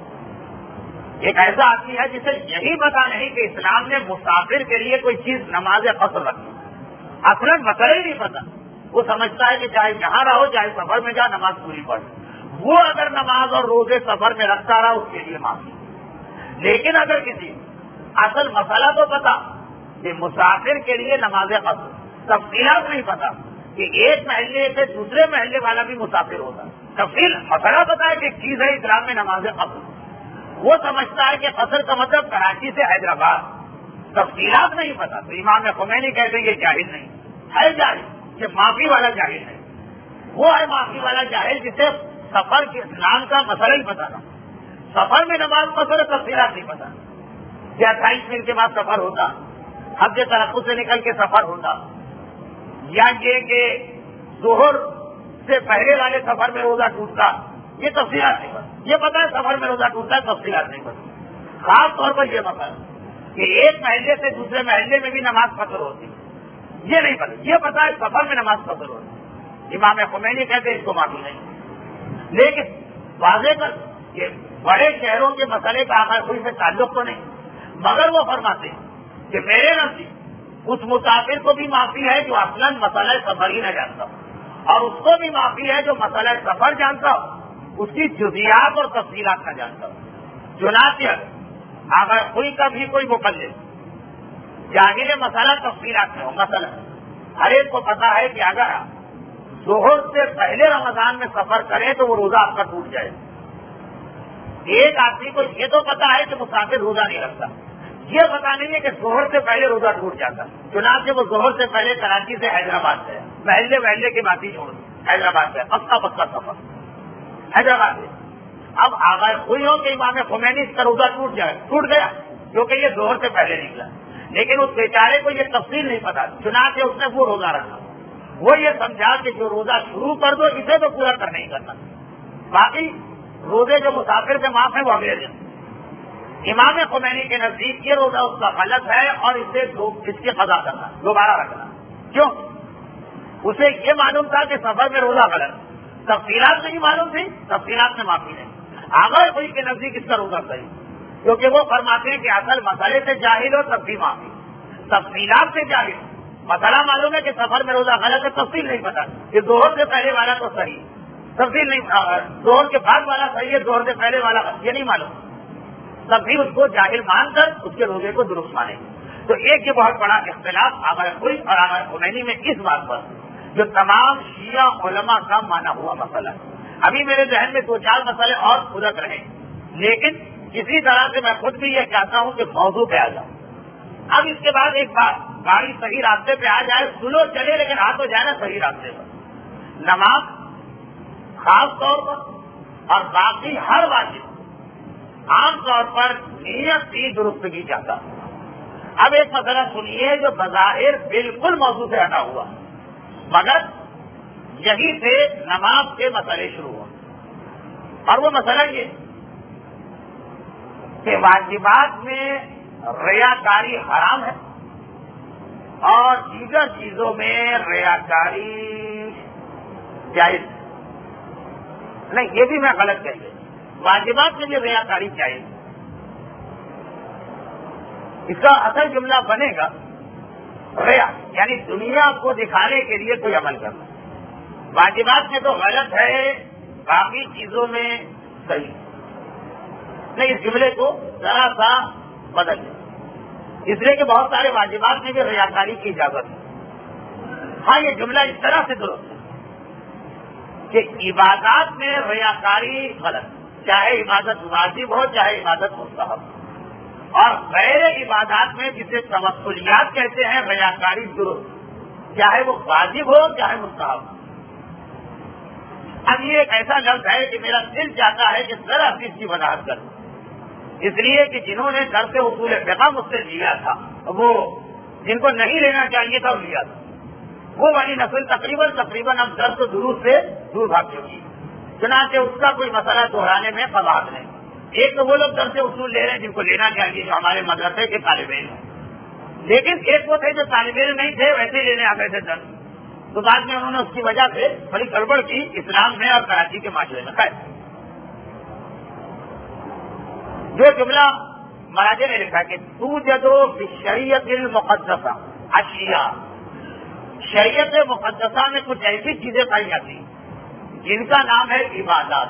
ایک ایسا آدمی ہے جسے یہی پتا نہیں کہ اسلام نے مسافر کے لیے کوئی چیز نماز قصر رکھی. اصل مسئلہ ہی نہیں پتا. وہ سمجھتا ہے کہ چاہے جہاں رہو چاہے سفر میں جا نماز پوری پڑھ. وہ اگر نماز اور روزے سفر میں رکھتا رہا اس کے لیے معافی. لیکن اگر کسی اصل مسئلہ تو پتا کہ مسافر کے لیے نماز قصر تفصیلات نہیں پتا کہ ایک محلے سے دوسرے محلے والا بھی مسافر ہوتا. تفصیل مسئلہ پتا ہے کہ ایک چیز ہے اسلام میں نماز قصر. وہ سمجھتا ہے کہ قصر کا مطلب کراچی سے حیدرآباد. تفصیلات نہیں پتا. تو امام خمینی کہتے ہیں یہ جاہل نہیں ہے. جاہل یہ معافی والا جاہل ہے. وہ ہے معافی والا جاہل جسے سفر کے اسلام کا مسئلہ ہی پتا تھا. سفر میں نماز قصر تفصیلات نہیں پتا. کیا اٹھائیس منٹ کے بعد سفر ہوتا, حد ترقی سے نکل کے سفر ہوتا, یا یہ کہ ظہر سے پہلے والے سفر میں روزہ ٹوٹتا, یہ تفصیلات نہیں پتا. یہ پتا ہے سفر میں روزہ ٹوٹتا ہے, تفصیلات نہیں پتا. خاص طور پر یہ پتا ہے کہ ایک محلے سے دوسرے محلے میں بھی نماز قصر ہوتی, یہ نہیں پتا. یہ پتا ہے سفر میں نماز قصر ہوتی. امام خمینی کہتے ہیں اس کو معافی نہیں. لیکن واضح کر یہ بڑے شہروں کے مسئلے کا آخر کوئی سے تعلق تو نہیں, مگر وہ فرماتے ہیں کہ میرے نزدیک اس مسافر کو بھی معافی ہے جو اصلاً مسئلہ سفر ہی نہ جانتا ہو, اور اس کو بھی معافی ہے جو مسئلہ سفر جانتا ہو اس کی جزیات اور تفصیلات نہ جانتا ہو. چنانچہ اگر کوئی کا بھی کوئی مقلد جاہل مسئلہ تفصیلات میں ہو. مثلا ہر ایک کو پتا ہے کہ اگر ظہر سے پہلے رمضان میں سفر کرے تو وہ روزہ آپ کا ٹوٹ جائے. ایک آدمی کو یہ تو پتا ہے کہ مسافر روزہ نہیں رکھتا, یہ پتا نہیں ہے کہ ظہر سے پہلے روزہ ٹوٹ جاتا. چنانچہ وہ ظہر سے پہلے کراچی سے حیدرآباد سے محلے محلے کی بات ہی چھوڑ دی, حیدرآباد سے پکا پکا سفر حیدرآباد سے. اب اگر کوئی ہو کہ امام خمینی اس کا روزہ ٹوٹ جائے, ٹوٹ گیا کیونکہ یہ ظہر سے پہلے نکلا, لیکن اس بیچارے کو یہ تفصیل نہیں پتا. چنانچہ اس نے وہ روزہ رکھا. وہ یہ سمجھا کہ جو روزہ شروع کر دو اسے تو پورا کرنا ہی کرنا. باقی روزے جو مسافر سے معاف ہے وہ اگلے دن. امام خمینی کے نزدیک یہ روزہ اس کا غلط ہے اور اسے اس کی قضا کرنا, دوبارہ رکھنا. کیوں؟ اسے یہ معلوم تھا کہ سفر میں روزہ غلط, تفصیلات نہیں معلوم تھی, تفصیلات میں معافی نہیں. اگر کوئی کے نزدیک اس کا روزہ صحیح, کیونکہ وہ فرماتے ہیں کہ اصل مسئلے سے جاہل ہو تب بھی معافی, تفصیلات سے جاہل. مسئلہ معلوم ہے کہ سفر میں روزہ غلط ہے, تفصیل نہیں پتا کہ ظہر سے پہلے والا تو صحیح, تفصیل نہیں, ظہر کے بعد والا صحیح ہے, ظہر سے پہلے والا یہ نہیں معلوم, تب بھی اس کو جاہل مان کر اس کے روزے کو درست مانے. تو ایک یہ بہت بڑا اختلاف آمر کوئی اور آمر خمینی میں اس بات پر, جو تمام شیعہ علماء کا مانا ہوا مسئلہ ہے. ابھی میرے ذہن میں دو چار مسئلے اور کھدک رہے, لیکن کسی طرح سے میں خود بھی یہ چاہتا ہوں کہ موضوع پہ آ جاؤں. اب اس کے بعد ایک بات, گاڑی صحیح راستے پہ آ جائے, سلو چلے لیکن آ تو جائے نا صحیح راستے پر. نماز خاص طور پر اور باقی ہر واجب عام طور پر نیت کی درستگی چاہتا. اب ایک مسئلہ سنیے جو بظاہر بالکل موضوع سے ہٹا ہوا, مگر یہی سے نماز کے مسئلے شروع ہوا. اور وہ مسئلہ یہ کہ واجبات میں ریاکاری حرام ہے اور دیگر چیزوں میں ریاکاری جائز نہیں. یہ بھی میں غلط کہہ گیا, واجبات میں بھی ریاکاری جائز. اس کا اصل جملہ بنے گا ریا, یعنی دنیا کو دکھانے کے لیے کوئی عمل کرنا. واجبات میں تو غلط ہے, باقی چیزوں میں صحیح نہیں. اس جملے کو ذرا سا بدل دیں, اس لیے کہ بہت سارے واجبات میں بھی ریاکاری کی اجازت ہے. ہاں یہ جملہ اس طرح سے درست ہے کہ عبادات میں ریاکاری غلط, چاہے عبادت واجب ہو چاہے عبادت مستحب, اور غیر عبادات میں جسے توسلیات کہتے ہیں ریاکاری درست, چاہے وہ واجب ہو چاہے مستحب. اب یہ ایک ایسا لفظ ہے کہ میرا دل چاہتا ہے کہ ذرا سی اس کی وضاحت کروں, اس لیے کہ جنہوں نے درس اصول فقہ مجھ سے لیا تھا, وہ جن کو نہیں لینا چاہیے تھا وہ لیا تھا, وہ والی نسل تقریباً تقریباً اب درس دروس سے دور بھاگ چکی. چنانچہ اس کا کوئی مسئلہ دہرانے میں قواعد نہیں. ایک تو وہ لوگ درس اصول لے رہے ہیں جن کو لینا چاہیے, جو ہمارے مدرسے کے طالب علم ہیں, لیکن ایک وہ تھے جو طالب علم نہیں تھے, ویسے لینے آتے تھے درس. تو بعد میں انہوں نے اس کی وجہ سے بڑی گڑبڑ کی اسلام میں اور کراچی کے معاشرے میں. خیر, جو جملہ مراجع نے لکھا کہ تو جدو شریعت المقدسہ اشیاء, شریعت مقدسہ میں کچھ ایسی چیزیں پائی جاتی جن کا نام ہے عبادات.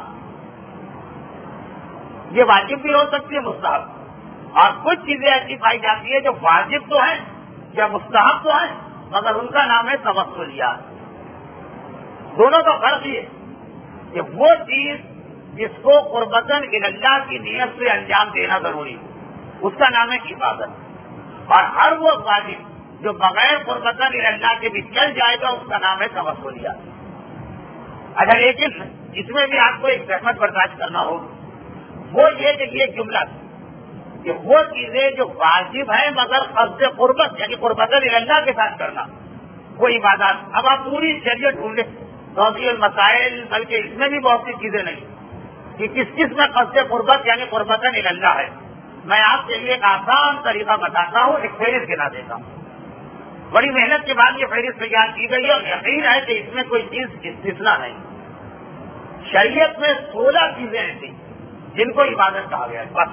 یہ واجب بھی ہو سکتی ہے مستحب, اور کچھ چیزیں ایسی پائی جاتی ہے جو واجب تو ہیں یا مستحب تو ہیں مگر ان کا نام ہے توسلیات. دونوں کا فرق یہ کہ وہ چیز جس کو قربتاً اللہ کی نیت سے انجام دینا ضروری ہے اس کا نام ہے عبادت, اور ہر وہ واجب جو بغیر قربتاً اللہ کے بھی چل جائے گا اس کا نام ہے توسلیات. اچھا, لیکن اس میں بھی آپ کو ایک زحمت برداشت کرنا ہوگا, وہ یہ کہ یہ جملہ کہ وہ چیزیں جو واجب ہیں مگر قصد قربت یعنی قربتاً اللہ کے ساتھ کرنا وہ عبادات. اب آپ پوری شریعت ڈھونڈیں, توضیح المسائل, بلکہ اس میں بھی بہت سی چیزیں نہیں کہ کس کس میں قصد قربت یعنی قربتاً اللہ ہے. میں آپ کے لیے ایک آسان طریقہ بتاتا ہوں, ایک فہرست گنا دیتا ہوں. بڑی محنت کے بعد یہ فہرست تیار کی گئی ہے اور یقین ہے کہ اس میں کوئی چیز استثنا نہیں. شریعت میں سولہ چیزیں ایسی جن کو عبادت کہا گیا ہے بس,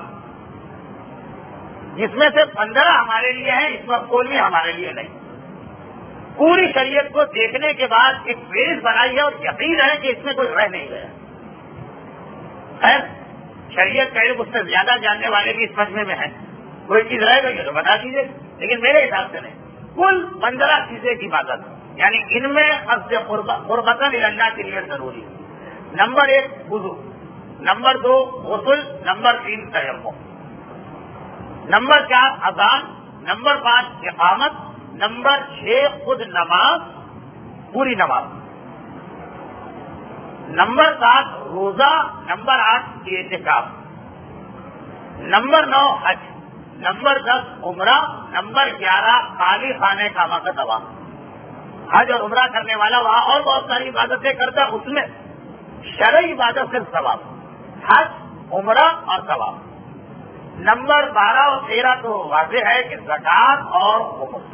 جس میں سے پندرہ ہمارے لیے ہیں, اس میں کوئی بھی ہمارے لیے نہیں. پوری شریعت کو دیکھنے کے بعد ایک فہرست بنائی ہے اور یقین ہے کہ اس میں کوئی رہ نہیں گیا. خیر, شریعت پہلے مجھ سے زیادہ جاننے والے بھی اس مجمع میں ہیں, کوئی چیز رہ گئی ہے تو بتا دیجیے, لیکن میرے حساب سے نہیں. کل پندرہ چیزیں کی عبادت, یعنی ان میں قصد قربتاً اللہ کے لیے ضروری ہے. نمبر ایک وضو, نمبر دو غسل, نمبر تین تیمم, نمبر چار اذان, نمبر پانچ اقامت, نمبر چھ خود نماز پوری نماز, نمبر سات روزہ, نمبر آٹھ اعتکاف, نمبر نو حج, نمبر دس عمرہ, نمبر گیارہ خالی خانے کعبہ کا طواف. حج اور عمرہ کرنے والا وہاں اور بہت ساری عبادتیں کرتا ہے, اس میں شرعی عبادت صرف ثواب، حج، عمرہ اور ثواب۔ نمبر بارہ اور تیرہ تو واضح ہے کہ زکوٰۃ اور خمس۔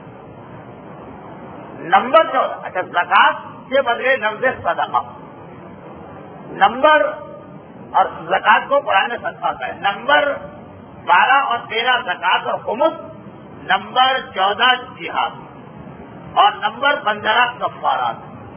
نمبر چودہ، اچھا زکوٰۃ کے بدلے لفظ صدقہ، نمبر اور زکوٰۃ کو قرآن میں صدقہ ہے۔ نمبر بارہ اور تیرہ زکوٰۃ اور خمس، نمبر چودہ جہاد اور نمبر پندرہ کفارات۔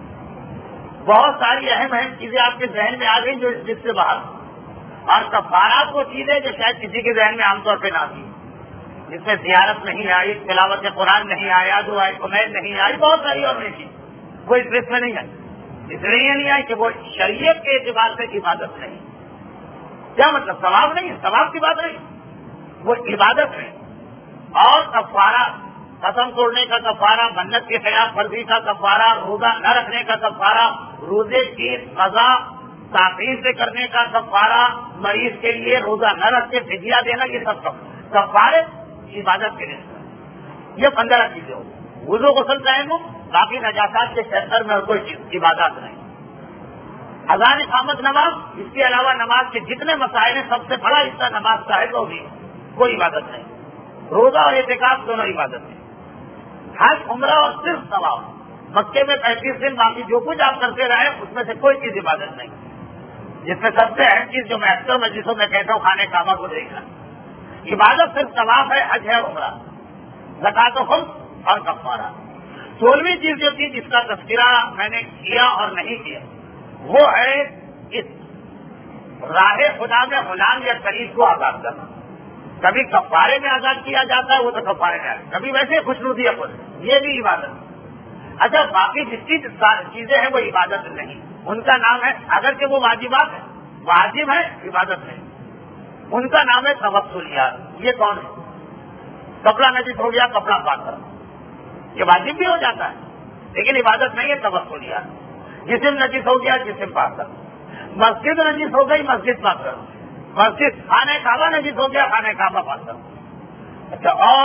بہت ساری اہم اہم چیزیں آپ کے ذہن میں آ گئی جو جس سے باہر، اور کفارات وہ چیزیں جو شاید کسی کے ذہن میں عام طور پہ نہ تھی، جس میں زیارت نہیں آئی، تلاوت قرآن نہیں آیا، دعائے کمیل نہیں آئی، بہت ساری اور نہیں تھی، وہ اس لسٹ میں نہیں آئی۔ اس لیے یہ نہیں آئی کہ وہ شریعت کے اعتبار سے عبادت نہیں۔ کیا مطلب؟ ثواب نہیں، ثواب کی بات نہیں، وہ عبادت نہیں۔ اور کفارہ، قسم توڑنے کا کفارہ، منت کے خلاف ورزی کا کفارہ، روزہ نہ رکھنے کا کفارہ، روزے کی قضا تاخیر سے کرنے کا کفارہ، مریض کے لیے روزہ نہ رکھ کے فدیہ دینا، یہ سب کفارے عبادت کے لیے۔ یہ پندرہ چیزیں ہو، وضو غسل تیمم، باقی نجاسات کے شہر میں اور کوئی چیز عبادات نہیں۔ اذان اقامت نماز، اس کے علاوہ نماز کے جتنے مسائل ہیں سب سے بڑا حصہ نماز کا ہے، تو بھی کوئی عبادت نہیں۔ روزہ اور اعتکاف دونوں عبادت ہیں۔ حج، عمرہ اور صرف ثواب، مکے میں پینتیس دن باقی جو کچھ آپ کرتے رہے اس میں سے کوئی چیز عبادت نہیں۔ جس میں سب سے اہم چیز جو میں اکثر مجلسوں میں کہتا ہوں، خانے کعبہ کو دیکھنا۔ عبادت صرف ثواب ہے، حج ہے، عمرہ، زکوٰۃ و خمس اور کفارہ۔ سولہویں چیز جو تھی جس کا تذکرہ میں نے کیا اور نہیں کیا، وہ ہے اس راہ خدا میں غلام یا قریب کو آزاد کرنا۔ کبھی کفارے میں آزاد کیا جاتا ہے، وہ تو کفارے میں آزاد، کبھی ویسے خوشنودی ہے، یہ بھی عبادت۔ اچھا باقی جتنی چیزیں ہیں وہ عبادت نہیں، ان کا نام ہے، اگرچہ وہ واجبات ہیں، واجب ہے، عبادت نہیں، ان کا نام ہے توسلیات۔ یہ کون ہے؟ کپڑا نجس ہو گیا، کپڑا پاک کرنا، یہ واجب بھی ہو جاتا ہے لیکن عبادت نہیں ہے، توسلیات۔ جسم نجس ہو گیا، جسم پاک کرنا، مسجد نجس ہو گئی، مسجد پاک کرنا، مسجد، خانہ کعبہ نجس ہو گیا، خانہ کعبہ پاک کرنا۔ اچھا اور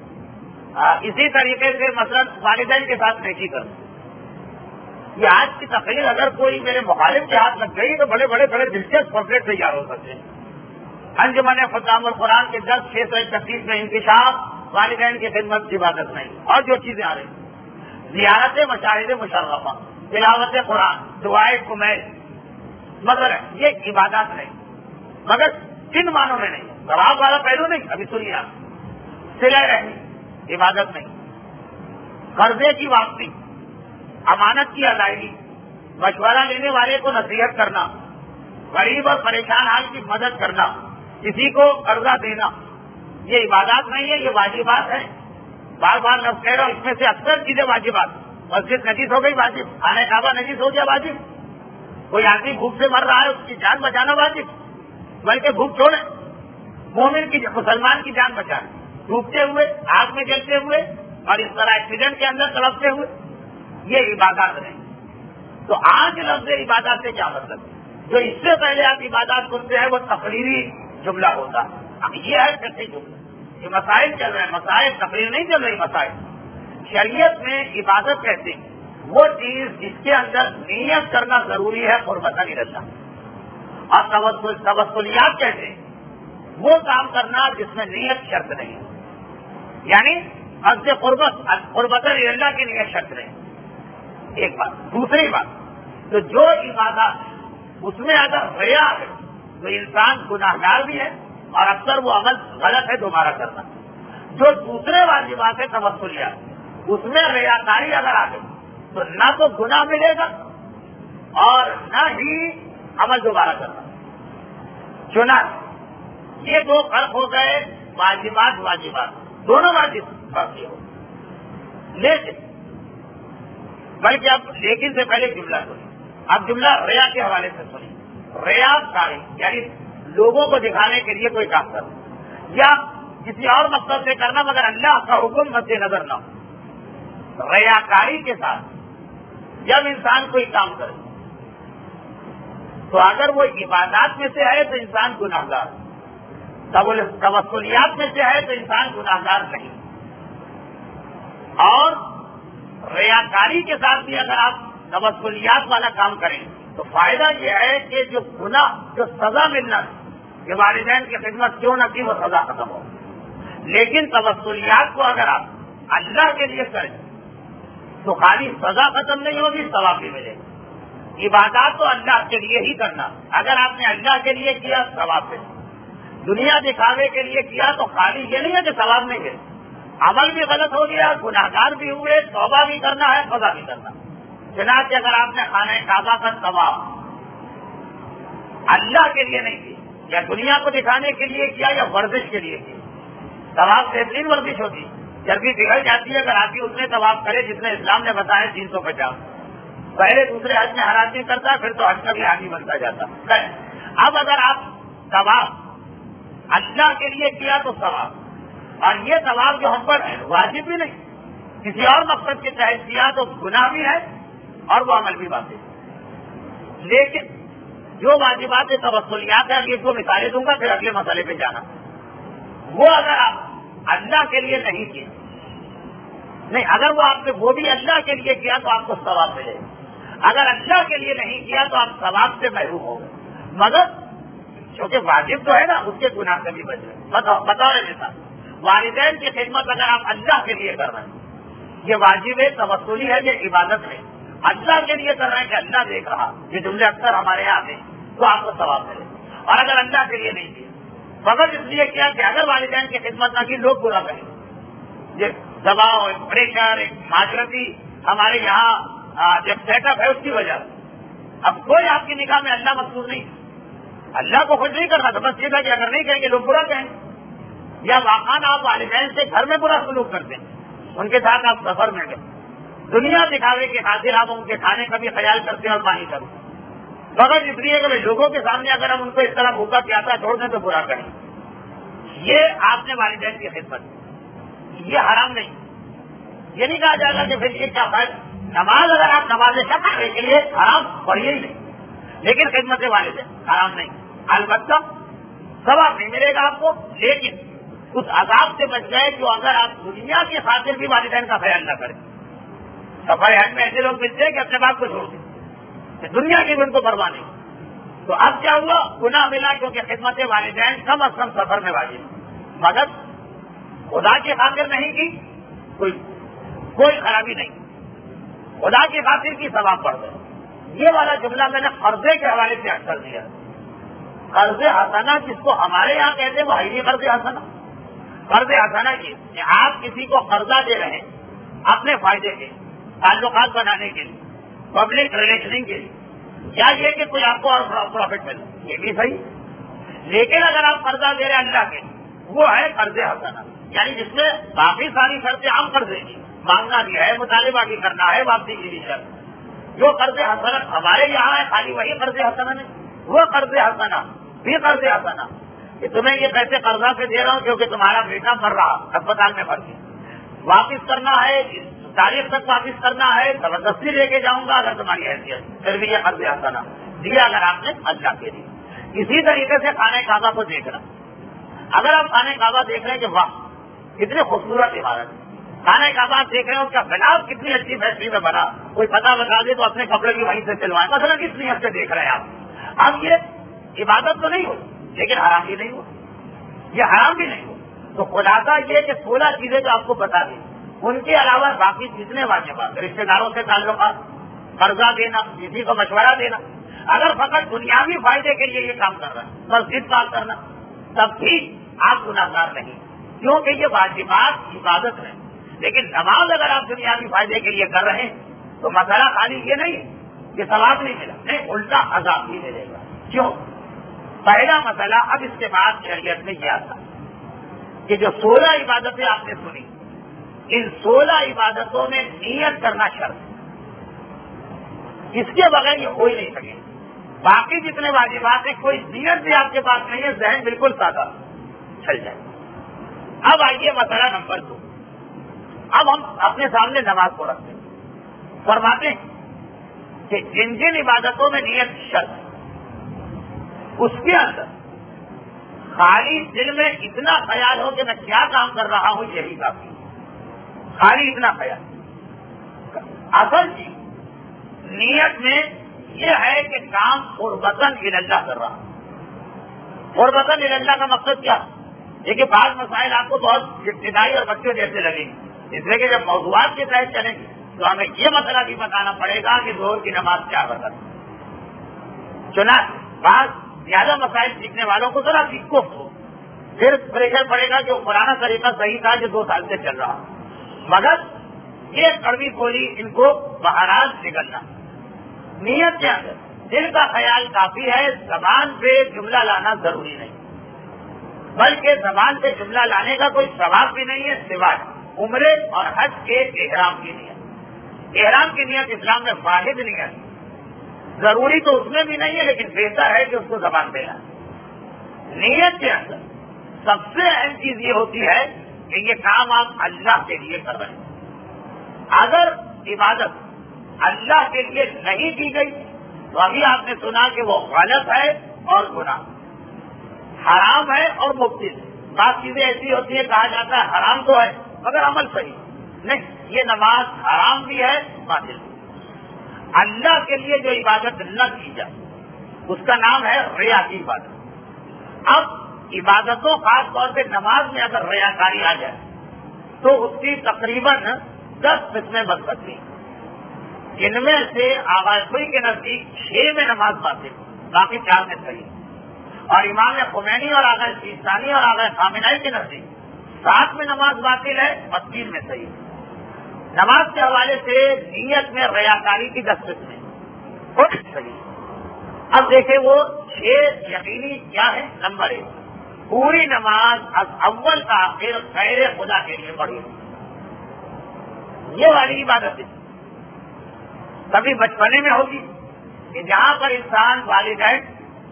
اسی طریقے سے مثلا والدین کے ساتھ نیکی کرنا۔ یہ آج کی تقریر اگر کوئی میرے مخالف کے ہاتھ لگ گئی تو بڑے بڑے بڑے دلچسپ پمفلیٹ تیار ہو سکتے ہیں۔ انجمن ختام القرآن کے دس چھ سو اکتیس میں انکشاف، والدین کی خدمت کی عبادت نہیں، اور جو چیزیں آ رہی، زیارت مشاہد مشرفہ، تلاوت قرآن، دعائے کمیل، مگر یہ عبادات نہیں، مگر کن معنوں میں نہیں، ثواب والا پہلو نہیں، ابھی سنیے آپ، صلہ رحمی عبادت نہیں، قرضے کی واپسی، امانت کی ادائیگی، مشورہ لینے والے کو نصیحت کرنا، غریب اور پریشان حال کی مدد کرنا، کسی کو قرضہ دینا، یہ عبادات نہیں ہے، یہ واجبات ہیں۔ بار بار لفظ کہہ رہا ہوں، اس میں سے اکثر چیزیں واجبات۔ مسجد نجس ہو گئی، واجب، خانہ کعبہ نجس ہو گیا، واجب، کوئی آدمی بھوک سے مر رہا ہے، اس کی جان بچانا واجب، بلکہ بھوک چھوڑے، مومن کی مسلمان کی جان بچانا، ڈوبتے ہوئے، آگ میں جلتے ہوئے اور اس طرح ایکسیڈنٹ کے اندر تڑپتے ہوئے، یہ عبادات نہیں۔ تو آج لفظ عبادات سے کیا مطلب؟ جو اس سے پہلے آپ عبادات سنتے ہیں وہ تقریری جملہ ہوتا ہے، اب یہ ہے فقہی جملہ، یہ مسائل چل رہے ہیں، مسائل تقریر نہیں چل رہی، مسائل شریعت میں عبادت کہتے ہیں وہ چیز جس کے اندر نیت کرنا ضروری ہے، قربت نہیں رہتا، اور توسلیات کہتے ہیں وہ کام کرنا جس میں نیت شرط نہیں، یعنی قصد قربت قربت اللہ کی نیت شرط نہیں، ایک بات۔ دوسری بات، تو جو عبادات اس میں اگر ریا ہے تو انسان گناہگار بھی ہے اور اکثر وہ عمل غلط ہے دوبارہ کرنا۔ جو دوسرے واجبات ہے توسلیات، اس میں ریاکاری اگر آ گئی تو نہ تو گناہ ملے گا اور نہ ہی عمل دوبارہ کرنا۔ چنانچہ یہ دو فرق ہو گئے، واجبات واجبات دونوں واجب باقی ہو، لیکن بلکہ اب لیکن سے پہلے جملہ سنی، اب جملہ ریا کے حوالے سے سنی۔ ریا کاری یعنی لوگوں کو دکھانے کے لیے کوئی کام کرنا یا کسی اور مقصد سے کرنا مگر اللہ کا حکم مد نظر نہ ہو۔ ریاکاری کے ساتھ جب انسان کوئی کام کرے تو اگر وہ عبادات میں سے ہے تو انسان گناہگار، توسلیات میں سے ہے تو انسان گناہگار نہیں، اور ریاکاری کے ساتھ بھی اگر آپ توسلیات والا کام کریں تو فائدہ یہ ہے کہ جو گناہ جو سزا ملنا کہ والدین کی خدمت کیوں نہ کی وہ سزا ختم ہو، لیکن توسلیات کو اگر آپ اللہ کے لیے کریں تو خالی سزا ختم نہیں ہوگی، ثواب بھی ملے گا۔ عبادات تو اللہ کے لیے ہی کرنا، اگر آپ نے اللہ کے لیے کیا ثواب ملے، دنیا دکھاوے کے لیے کیا تو خالی یہ نہیں ہے کہ ثواب نہیں ملے، عمل بھی غلط ہو گیا، گناہگار بھی ہوئے، توبہ بھی کرنا ہے، سزا بھی کرنا۔ چنانچہ اگر آپ نے خانہ کعبہ کا طواف اللہ کے لیے نہیں کیا یا دنیا کو دکھانے کے لیے کیا یا ورزش کے لیے کیا، طواف بہترین ورزش ہوتی، چربی بگڑ جاتی ہے اگر آدمی اتنے طواف کرے جتنے اسلام نے بتایا تین سو پچاس، پہلے دوسرے حج میں ہر آدمی کرتا ہے پھر تو حج کا بھی حامی بنتا جاتا۔ اب اگر آپ طواف اللہ کے لیے کیا تو ثواب، اور یہ ثواب جو ہم پر ہے واجب بھی نہیں، کسی اور مقصد کے تحت کیا تو گناہ بھی ہے اور وہ عمل بھی باطل۔ لیکن جو واجبات توسلیات ہیں، یہ کو مثالیں دوں گا پھر اگلے مسئلے پہ جانا، وہ اگر آپ اللہ کے لیے نہیں کیا نہیں اگر وہ آپ نے وہ بھی اللہ کے لیے کیا تو آپ کو ثواب ملے گا، اگر اللہ کے لیے نہیں کیا تو آپ ثواب سے محروم ہو گئے، مگر کیونکہ واجب تو ہے نا اس کے گناہ سے بھی بچ رہے۔ بتاؤ بتا رہے تھا والدین کی خدمت اگر آپ اللہ کے لیے کر رہے ہیں یہ واجب ہے، توسلی ہے، یہ عبادت ہے، اللہ کے لیے کر رہے ہیں کہ اللہ دیکھ رہا، یہ جملے اکثر ہمارے یہاں آتے تو آپ کو ثواب ملے، اور اگر اللہ کے لیے نہیں کیا فقط اس لیے کیا کہ اگر والدین کی خدمت نہ کی لوگ برا کہیں، یہ دباؤ ایک پریشر ایک معاشرتی ہمارے یہاں جب سیٹ اپ ہے اس کی وجہ سے اب کوئی آپ کی نگاہ میں اللہ مقصود نہیں، اللہ کو خوش نہیں کرنا تو بس یہ تھا کہ اگر نہیں کہیں گے لوگ برا کہیں، یا واقعات آپ والدین سے گھر میں برا سلوک کرتے ہیں، ان کے ساتھ آپ سفر میں گئے، دنیا دکھاوے کے خاطر آپ ان کے کھانے کا بھی خیال کرتے ہیں اور پانی کا بھی، مگر اس لیے کہ لوگوں کے سامنے اگر ہم ان کو اس طرح بھوکا پیاسا چھوڑ دیں تو برا کریں، یہ آپ نے والدین کی خدمت، یہ حرام نہیں، یہ نہیں کہا جائے گا کہ پھر یہ کیا فائدہ، نماز اگر آپ نماز شب کے لیے حرام پڑھیے ہی نہیں، لیکن خدمت والدین حرام نہیں، البتہ ثواب نہیں ملے گا آپ کو، لیکن اس عذاب سے بچ گئے جو اگر آپ دنیا کی خاطر بھی والدین کا خیال نہ کریں۔ سفر حج میں ایسے لوگ ملتے ہیں کہ اپنے باپ کو چھوڑ دیں کہ دنیا کی بھی ان کو پرواہ نہیں، تو اب کیا ہوا گناہ ملا کیونکہ خدمت والدین کم از کم سفر میں واجب، مگر خدا کی خاطر نہیں کی کوئی کوئی خرابی نہیں، خدا کی خاطر کی ثواب پڑ گئے۔ یہ والا جملہ میں نے قرضے کے حوالے سے اکثر دیا، قرض حسنہ جس کو ہمارے یہاں کہتے ہیں وہ ہے قرض حسنہ، قرض حسنہ کی کہ آپ کسی کو قرضہ دے رہے ہیں اپنے فائدے کے، تعلقات بنانے کے لیے، پبلک ریلیشننگ کے لیے، یا یہ کہ کوئی آپ کو اور پروفٹ ملے، یہ بھی صحیح، لیکن اگر آپ قرضہ دے رہے ہیں اللہ کے وہ ہے قرض حسنہ، یعنی جس میں باقی ساری شرطیں عام قرضے کی، مانگنا بھی ہے، مطالبہ بھی کرنا ہے، واپسی کی بھی شرط، جو قرض حسنہ ہمارے یہاں ہے خالی وہی قرض حسنہ نہیں، وہ قرض حسنہ بھی قرض حسنہ کہ تمہیں یہ پیسے قرضہ سے دے رہا ہوں کیونکہ تمہارا بیٹا مر رہا اسپتال میں بھرتی، واپس کرنا ہے، تاریخ تک واپس کرنا ہے، زبردستی لے کے جاؤں گا اگر تمہاری حیثیت، پھر بھی یہ قرض حسنہ دیا اگر آپ نے اللہ کے لیے۔ اسی طریقے سے خانہ کعبہ کو دیکھنا، اگر آپ خانہ کعبہ دیکھ رہے ہیں کہ واہ کتنی خوبصورت عمارت، خانہ کعبہ آپ دیکھ رہے ہیں اس کا غلاف کتنی اچھی فیکٹری میں بنا، کوئی پتہ بتا دے تو اپنے کپڑے بھی وہیں سے سلوائیں، مثلا کس نیت سے دیکھ رہے ہیں آپ، اب یہ عبادت تو نہیں ہو لیکن حرام بھی نہیں ہو، یہ حرام بھی نہیں ہو، تو خلاصہ یہ کہ سولہ چیزیں جو آپ کو بتا دیں ان کے علاوہ باقی جتنے واجبات، رشتے داروں سے تعلقات، قرضہ دینا، کسی کو مشورہ دینا، اگر فقط دنیاوی فائدے کے لیے یہ کام کر رہا ہے، مسجد کام کرنا، تب بھی آپ گناہگار نہیں، کیونکہ یہ واجبات عبادت ہے، لیکن نماز اگر آپ دنیاوی فائدے کے لیے کر رہے ہیں تو مسئلہ خالی یہ نہیں کہ ثواب نہیں ملا، نہیں الٹا عذاب بھی ملے گا۔ کیوں؟ پہلا مسئلہ اب اس کے بعد شریعت میں یہ آتا کہ جو سولہ عبادتیں آپ نے سنی، ان سولہ عبادتوں میں نیت کرنا شرط ہے، اس کے بغیر یہ کوئی نہیں سکے، باقی جتنے واجبات ہیں کوئی نیت بھی آپ کے پاس نہیں ہے، ذہن بالکل سادہ چل جائے۔ اب آئیے مسئلہ نمبر دو، اب ہم اپنے سامنے نماز کو رکھتے ہیں، فرماتے ہیں کہ جن جن عبادتوں میں نیت شرط ہے اس کے اندر خالی دل میں اتنا خیال ہو کہ میں کیا کام کر رہا ہوں یہی کافی، خالی اتنا خیال، اصل چیز نیت میں یہ ہے کہ کام قربتاً اللہ کر رہا. قربتاً اللہ کا مقصد کیا؟ دیکھیے بعض مسائل آپ کو بہت ابتدائی اور بچوں جیسے لگیں گے، اس لیے کہ جب موضوعات کے تحت چلیں گے تو ہمیں یہ مسئلہ بھی بتانا پڑے گا کہ ظہر کی نماز کیا بتا. چنانچہ بعض زیادہ مسائل سیکھنے والوں کو ذرا سیکھو ہو، پھر پریشر پڑے گا کہ وہ پرانا طریقہ صحیح تھا جو دو سال سے چل رہا، مگر یہ کڑوی بولی ان کو بہرحال نکلنا. نیت کیا ہے؟ دل کا خیال کافی ہے، زبان پہ جملہ لانا ضروری نہیں، بلکہ زبان پہ جملہ لانے کا کوئی ثواب بھی نہیں ہے سوائے عمرے اور حج کے احرام کی نیت. احرام کی نیت اسلام میں واحد نہیں ہے، ضروری تو اس میں بھی نہیں ہے، لیکن بہتر ہے کہ اس کو زبان پہ لائیں. نیت کے اندر سب سے اہم چیز یہ ہوتی ہے کہ یہ کام آپ اللہ کے لیے کر رہے ہیں. اگر عبادت اللہ کے لیے نہیں کی گئی تو ابھی آپ نے سنا کہ وہ غلط ہے اور گناہ، حرام ہے اور مبتل. بعض چیزیں ایسی ہوتی ہیں کہا جاتا ہے حرام تو ہے مگر عمل صحیح نہیں، یہ نماز حرام بھی ہے باطل بھی. اللہ کے لیے جو عبادت نہ کی جائے اس کا نام ہے ریا کی عبادت. اب عبادتوں خاص طور پہ نماز میں اگر ریاکاری آ جائے تو اس کی تقریباً دس قسمیں بن سکتی ہیں. جن میں سے آغازی کے نزدیک چھ میں نماز باطل، باقی چار میں صحیح. اور امام خمینی اور آغاز سیستانی اور آغاز خامنائی کے نزدیک سات میں نماز باطل ہے اور تین میں صحیح. نماز کے حوالے سے نیت میں ریاکاری کی دس قسمیں خود صحیح. اب دیکھیں وہ چھ یقینی کیا ہے. نمبر ایک، پوری نماز از اول کا آخر غیر خدا کے لیے پڑھی. یہ والی عبادت کبھی بچپنے میں ہوگی کہ جہاں پر انسان والدین،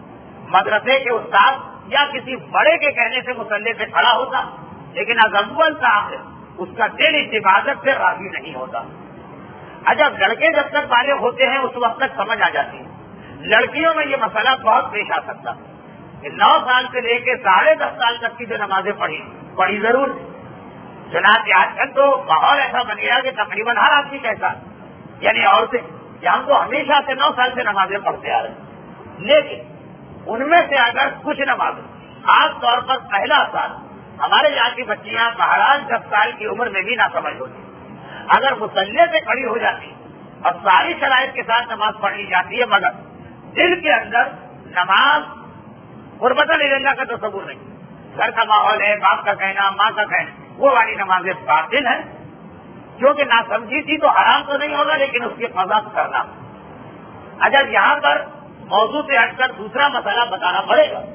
مدرسے کے استاد یا کسی بڑے کے کہنے سے مصلی پہ کھڑا ہوتا، لیکن از اول کا آخر اس کا دل اس عبادت سے راضی نہیں ہوتا. اچھا لڑکے جب تک بالغ ہوتے ہیں اس وقت تک سمجھ آ جاتی ہے. لڑکیوں میں یہ مسئلہ بہت پیش آ سکتا کہ نو سال سے لے کے ساڑھے دس سال تک کی جو نمازیں پڑھی پڑھی ضرور. چنانچہ آج کل تو ماحول ایسا بن گیا کہ تقریباً ہر آدمی کہتا یعنی عورتیں کہ ہم تو ہمیشہ سے نو سال سے نمازیں پڑھتے آ رہے ہیں. لیکن ان میں سے اگر کچھ نمازیں خاص طور پر پہلا سال، ہمارے یہاں کی بچیاں مہاراج دس سال کی عمر میں بھی نہ سمجھ ہوتی، اگر مصلی پہ کھڑی ہو جاتی اور ساری شرائط کے ساتھ نماز پڑھی جاتی ہے مگر دل کے اندر نماز قربت اللہ کا تصور نہیں، گھر کا ماحول ہے، باپ کا کہنا، ماں کا کہنا، وہ والی نمازیں باطل ہیں. کیونکہ نہ سمجھی تھی تو حرام تو نہیں ہوگا لیکن اس کی قضا کرنا. اچھا یہاں پر موضوع سے ہٹ کر دوسرا مسئلہ بتانا پڑے گا.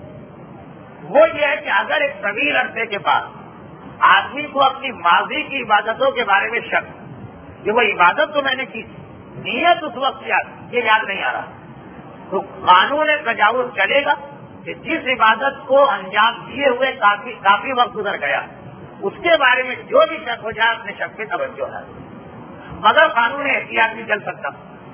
وہ یہ ہے کہ اگر ایک طویل عرصے کے بعد آدمی کو اپنی ماضی کی عبادتوں کے بارے میں شک کہ وہ عبادت تو میں نے کی تھی، نیت اس وقت یاد یہ یاد نہیں آ رہا، تو قانون تجاوز چلے گا کہ جس عبادت کو انجام دیے ہوئے کافی کافی وقت گزر گیا اس کے بارے میں جو بھی شک ہو جائے اپنے شک پہ توجہ ہے، مگر قانون احتیاط بھی چل سکتا.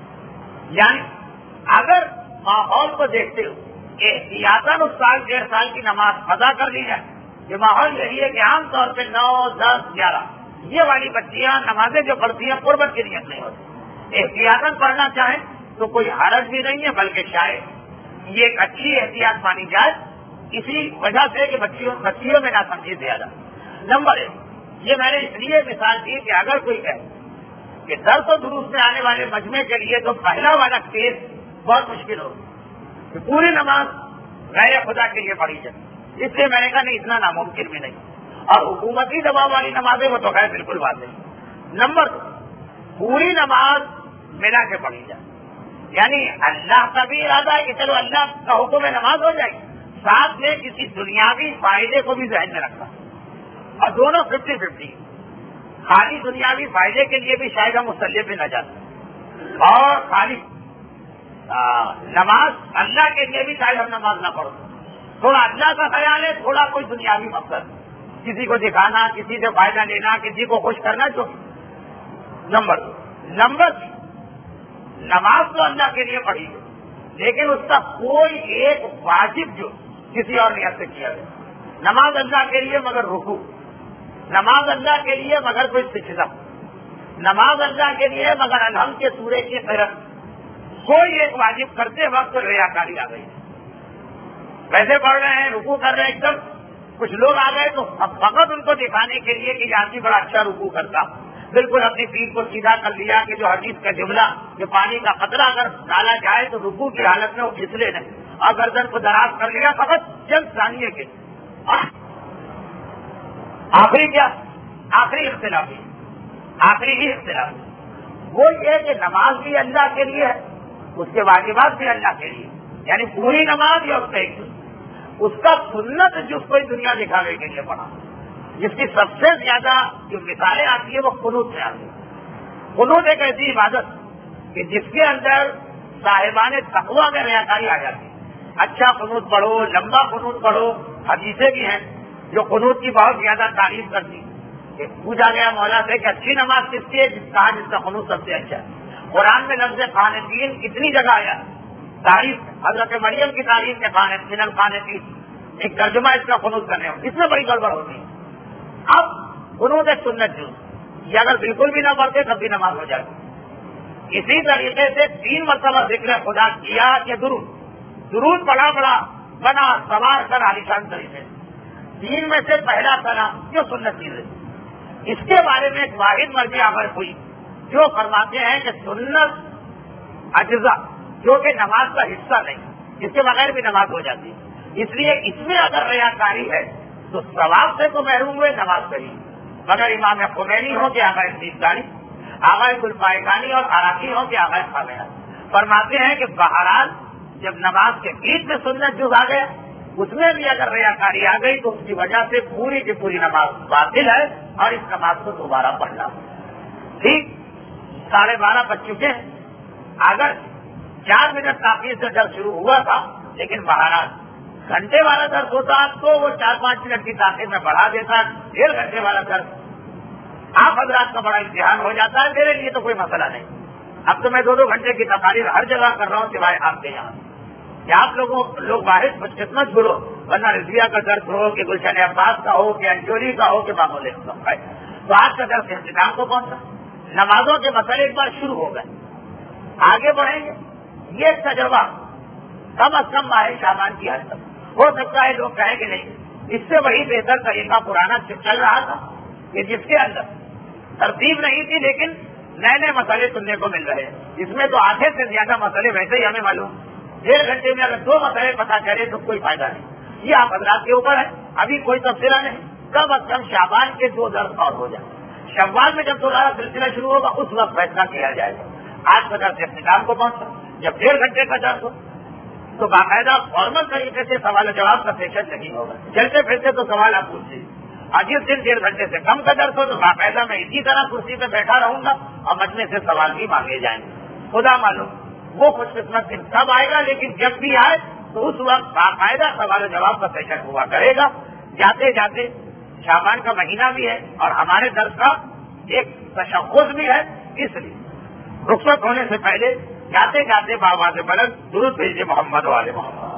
یعنی اگر ماحول کو دیکھتے ہو احتیاطاً اس سال ڈیڑھ سال کی نماز ادا کر لی جائے. یہ ماحول یہی ہے کہ عام طور پہ نو دس گیارہ یہ والی بچیاں نمازیں جو پڑھتی ہیں قربت کی نیت نہیں ہوتی. احتیاطاً پڑھنا چاہیں تو کوئی حرج بھی نہیں ہے، بلکہ شاید یہ ایک اچھی احتیاط مانی جائے اسی وجہ سے کہ بچیوں بچیوں میں نہ سمجھی زیادہ. نمبر ایک، یہ میں نے اس لیے مثال دی کہ اگر کوئی کہے کہ درس و دروس میں آنے والے مجمع کے لیے تو پہلا والا کیس بہت مشکل ہوگا کہ پوری نماز غیر خدا کے لیے پڑھی جائے، اس لیے میں نے کہا نہیں اتنا ناممکن بھی نہیں. اور حکومتی دباؤ والی نمازیں وہ تو خیر بالکل بات نہیں. نمبر دو، پوری نماز ملا کے پڑھی جائے، یعنی اللہ کا بھی ارادہ ہے کہ چلو اللہ کا حکم ہے نماز ہو جائے، ساتھ میں کسی دنیاوی فائدے کو بھی ذہن میں رکھا اور دونوں ففٹی ففٹی. خالی دنیاوی فائدے کے لیے بھی شاید ہم مصلی پہ نہ جاتے اور خالی نماز اللہ کے لیے بھی شاید ہم نماز نہ پڑھو. تھوڑا اللہ کا خیال ہے، تھوڑا کوئی دنیاوی مقصد، کسی کو دکھانا، کسی سے فائدہ لینا، کسی کو خوش کرنا. جو نمبر دو نمبر تین، نماز تو اللہ کے لیے پڑھی لیکن اس کا کوئی ایک واجب جو کسی اور نیت سے کیا گیا. نماز اللہ کے لیے مگر رکوع، نماز اللہ کے لیے مگر کوئی سجدہ، نماز اللہ کے لیے مگر الحمد کے سورے کی قرأت، کوئی ایک واجب کرتے وقت ریاکاری آ گئی. ویسے پڑھ رہے ہیں, رکوع کر رہے ہیں, ایک دم کچھ لوگ آ گئے تو فقط ان کو دکھانے کے لیے کہ یہ آدمی بڑا اچھا رکوع کرتا, بالکل اپنی پیٹھ کو سیدھا کر لیا کہ جو حدیث کا جملہ کہ پانی کا قطرہ اگر ڈالا جائے تو رکوع کی حالت میں وہ پھسلے نہیں, اور گردن کو دراز کر لیا فقط چند ثانیے کے. آخری کیا آخری اختلاف ہے, آخری ہی اختلاف وہ یہ کہ نماز بھی اللہ کے لیے ہے, اس کے واجبات بھی اللہ کے لیے, یعنی پوری نماز یا اس کا ایک اس کا سنت جس کوئی دنیا دکھانے کے لیے پڑھا, جس کی سب سے زیادہ جو مثالیں آتی ہیں وہ قنوت سے آتی ہے. قنوت ایک ایسی عبادت کہ جس کے اندر صاحبان تقویٰ میں ریاکاری آ جاتی ہے. اچھا قنوت پڑھو, لمبا قنوت پڑھو, حدیثیں بھی ہیں جو قنوت کی بہت زیادہ تعریف کرتی. پوچھا گیا مولا سے کہ اچھی نماز کس کی ہے, جس کہا جس کا قنوت سب سے اچھا ہے. قرآن میں لفظ قانتین کتنی جگہ آیا, تعریف حضرت مریم کی تعریف کے قانتین القانتین, ایک ترجمہ اس کا قنوت کرنے ہو, اس میں بڑی گڑبڑ ہوتی ہے. اب قنوت ایک سنت جو یہ اگر بالکل بھی نہ پڑھتے تب بھی نماز ہو جاتی. اسی طریقے سے تین مرتبہ ذکر خدا کیا کہ درود درود پڑھا پڑا بنا سوار کر عالیشان طریقے سے. تین میں سے پہلا سلام جو سنت چیز ہے, اس کے بارے میں ایک واحد مرضی آور ہوئی جو فرماتے ہیں کہ سنت اجزا جو کہ نماز کا حصہ نہیں, اس کے بغیر بھی نماز ہو جاتی ہے. اس لیے اس میں اگر ریاکاری ہے تو ثواب سے تو محروم ہوئے, نماز سے ہی. مگر امام خمینی ہو کہ آغاز سیدانی, آغاز گلپائگانی اور عراقی ہو کہ آغاز خامنہ فرماتے ہیں کہ بہرحال جب نماز کے بیچ میں سنت جز آ گیا اس میں بھی اگر ریاکاری آ گئی تو اس کی وجہ سے پوری کی پوری نماز باطل ہے اور اس نماز کو دوبارہ پڑھنا. ٹھیک ساڑھے بارہ بج چکے ہیں, اگر چار منٹ تاخیر سے درس شروع ہوا تھا لیکن بہرحال گھنٹے والا درس ہوتا تو وہ چار پانچ منٹ کی تاخیر میں بڑھا دیتا, ڈیڑھ گھنٹے والا درس آپ حضرات کا بڑا امتحان ہو جاتا ہے. میرے لیے تو کوئی مسئلہ نہیں, اب تو میں دو دو گھنٹے کی تقاریر ہر جگہ کر رہا ہوں سوائے آپ کے یہاں کہ آپ لوگوں لوگ باہر خدمت چھوڑو, ورنہ رضویہ کا درس ہو کہ گلشن عباس کا ہو کہ انجوری کا ہو کہ معمول کا ہے تو آج کا درس انتظام کو پہنچا. نمازوں کے مسئلے ایک بار شروع ہو گئے, آگے بڑھیں گے. یہ ایک تجربہ کم از کم ماہ شعبان کی حد تک ہو سکتا ہے. لوگ کہیں گے نہیں, اس سے وہی بہتر طریقہ پرانا چل رہا تھا کہ جس کے اندر ترتیب نہیں تھی لیکن نئے نئے مسئلے سننے کو مل رہے ہیں. اس میں تو آدھے سے زیادہ مسئلے ویسے ہی ہمیں معلوم, ڈیڑھ گھنٹے میں اگر دو مسئلے پتا کرے تو کوئی فائدہ نہیں. یہ آپ حضرات کے اوپر ہے, ابھی کوئی تبصرہ نہیں. کم از کم شعبان کے دو درس اور ہو جائے, شوال میں جب دوبارہ سلسلہ شروع ہوگا اس وقت فیصلہ کیا جائے گا. آج کا درس اختتام کو پہنچا, جب ڈیڑھ گھنٹے کا درس ہو تو باقاعدہ فارمل طریقے سے سوال و جواب کا سیشن نہیں ہوگا. چلتے پھرتے تو سوال آپ پوچھ لیجیے. اور جس دن ڈیڑھ گھنٹے سے کم کا درس ہو تو باقاعدہ میں اسی طرح کرسی پہ بیٹھا رہوں گا اور مجمع سے سوال بھی مانگے جائیں گے. خدا معلوم وہ خوش قسمت دن کب آئے گا, لیکن جب بھی آئے تو اس وقت باقاعدہ سوال و جواب کا سیشن ہوا کرے گا. جاتے جاتے شعبان کا مہینہ بھی ہے اور ہمارے درس کا ایک تشخص بھی ہے, اس لیے رخصت ہونے سے پہلے جاتے جاتے بابا سے بلند درود بھیجیے محمد والے محمد.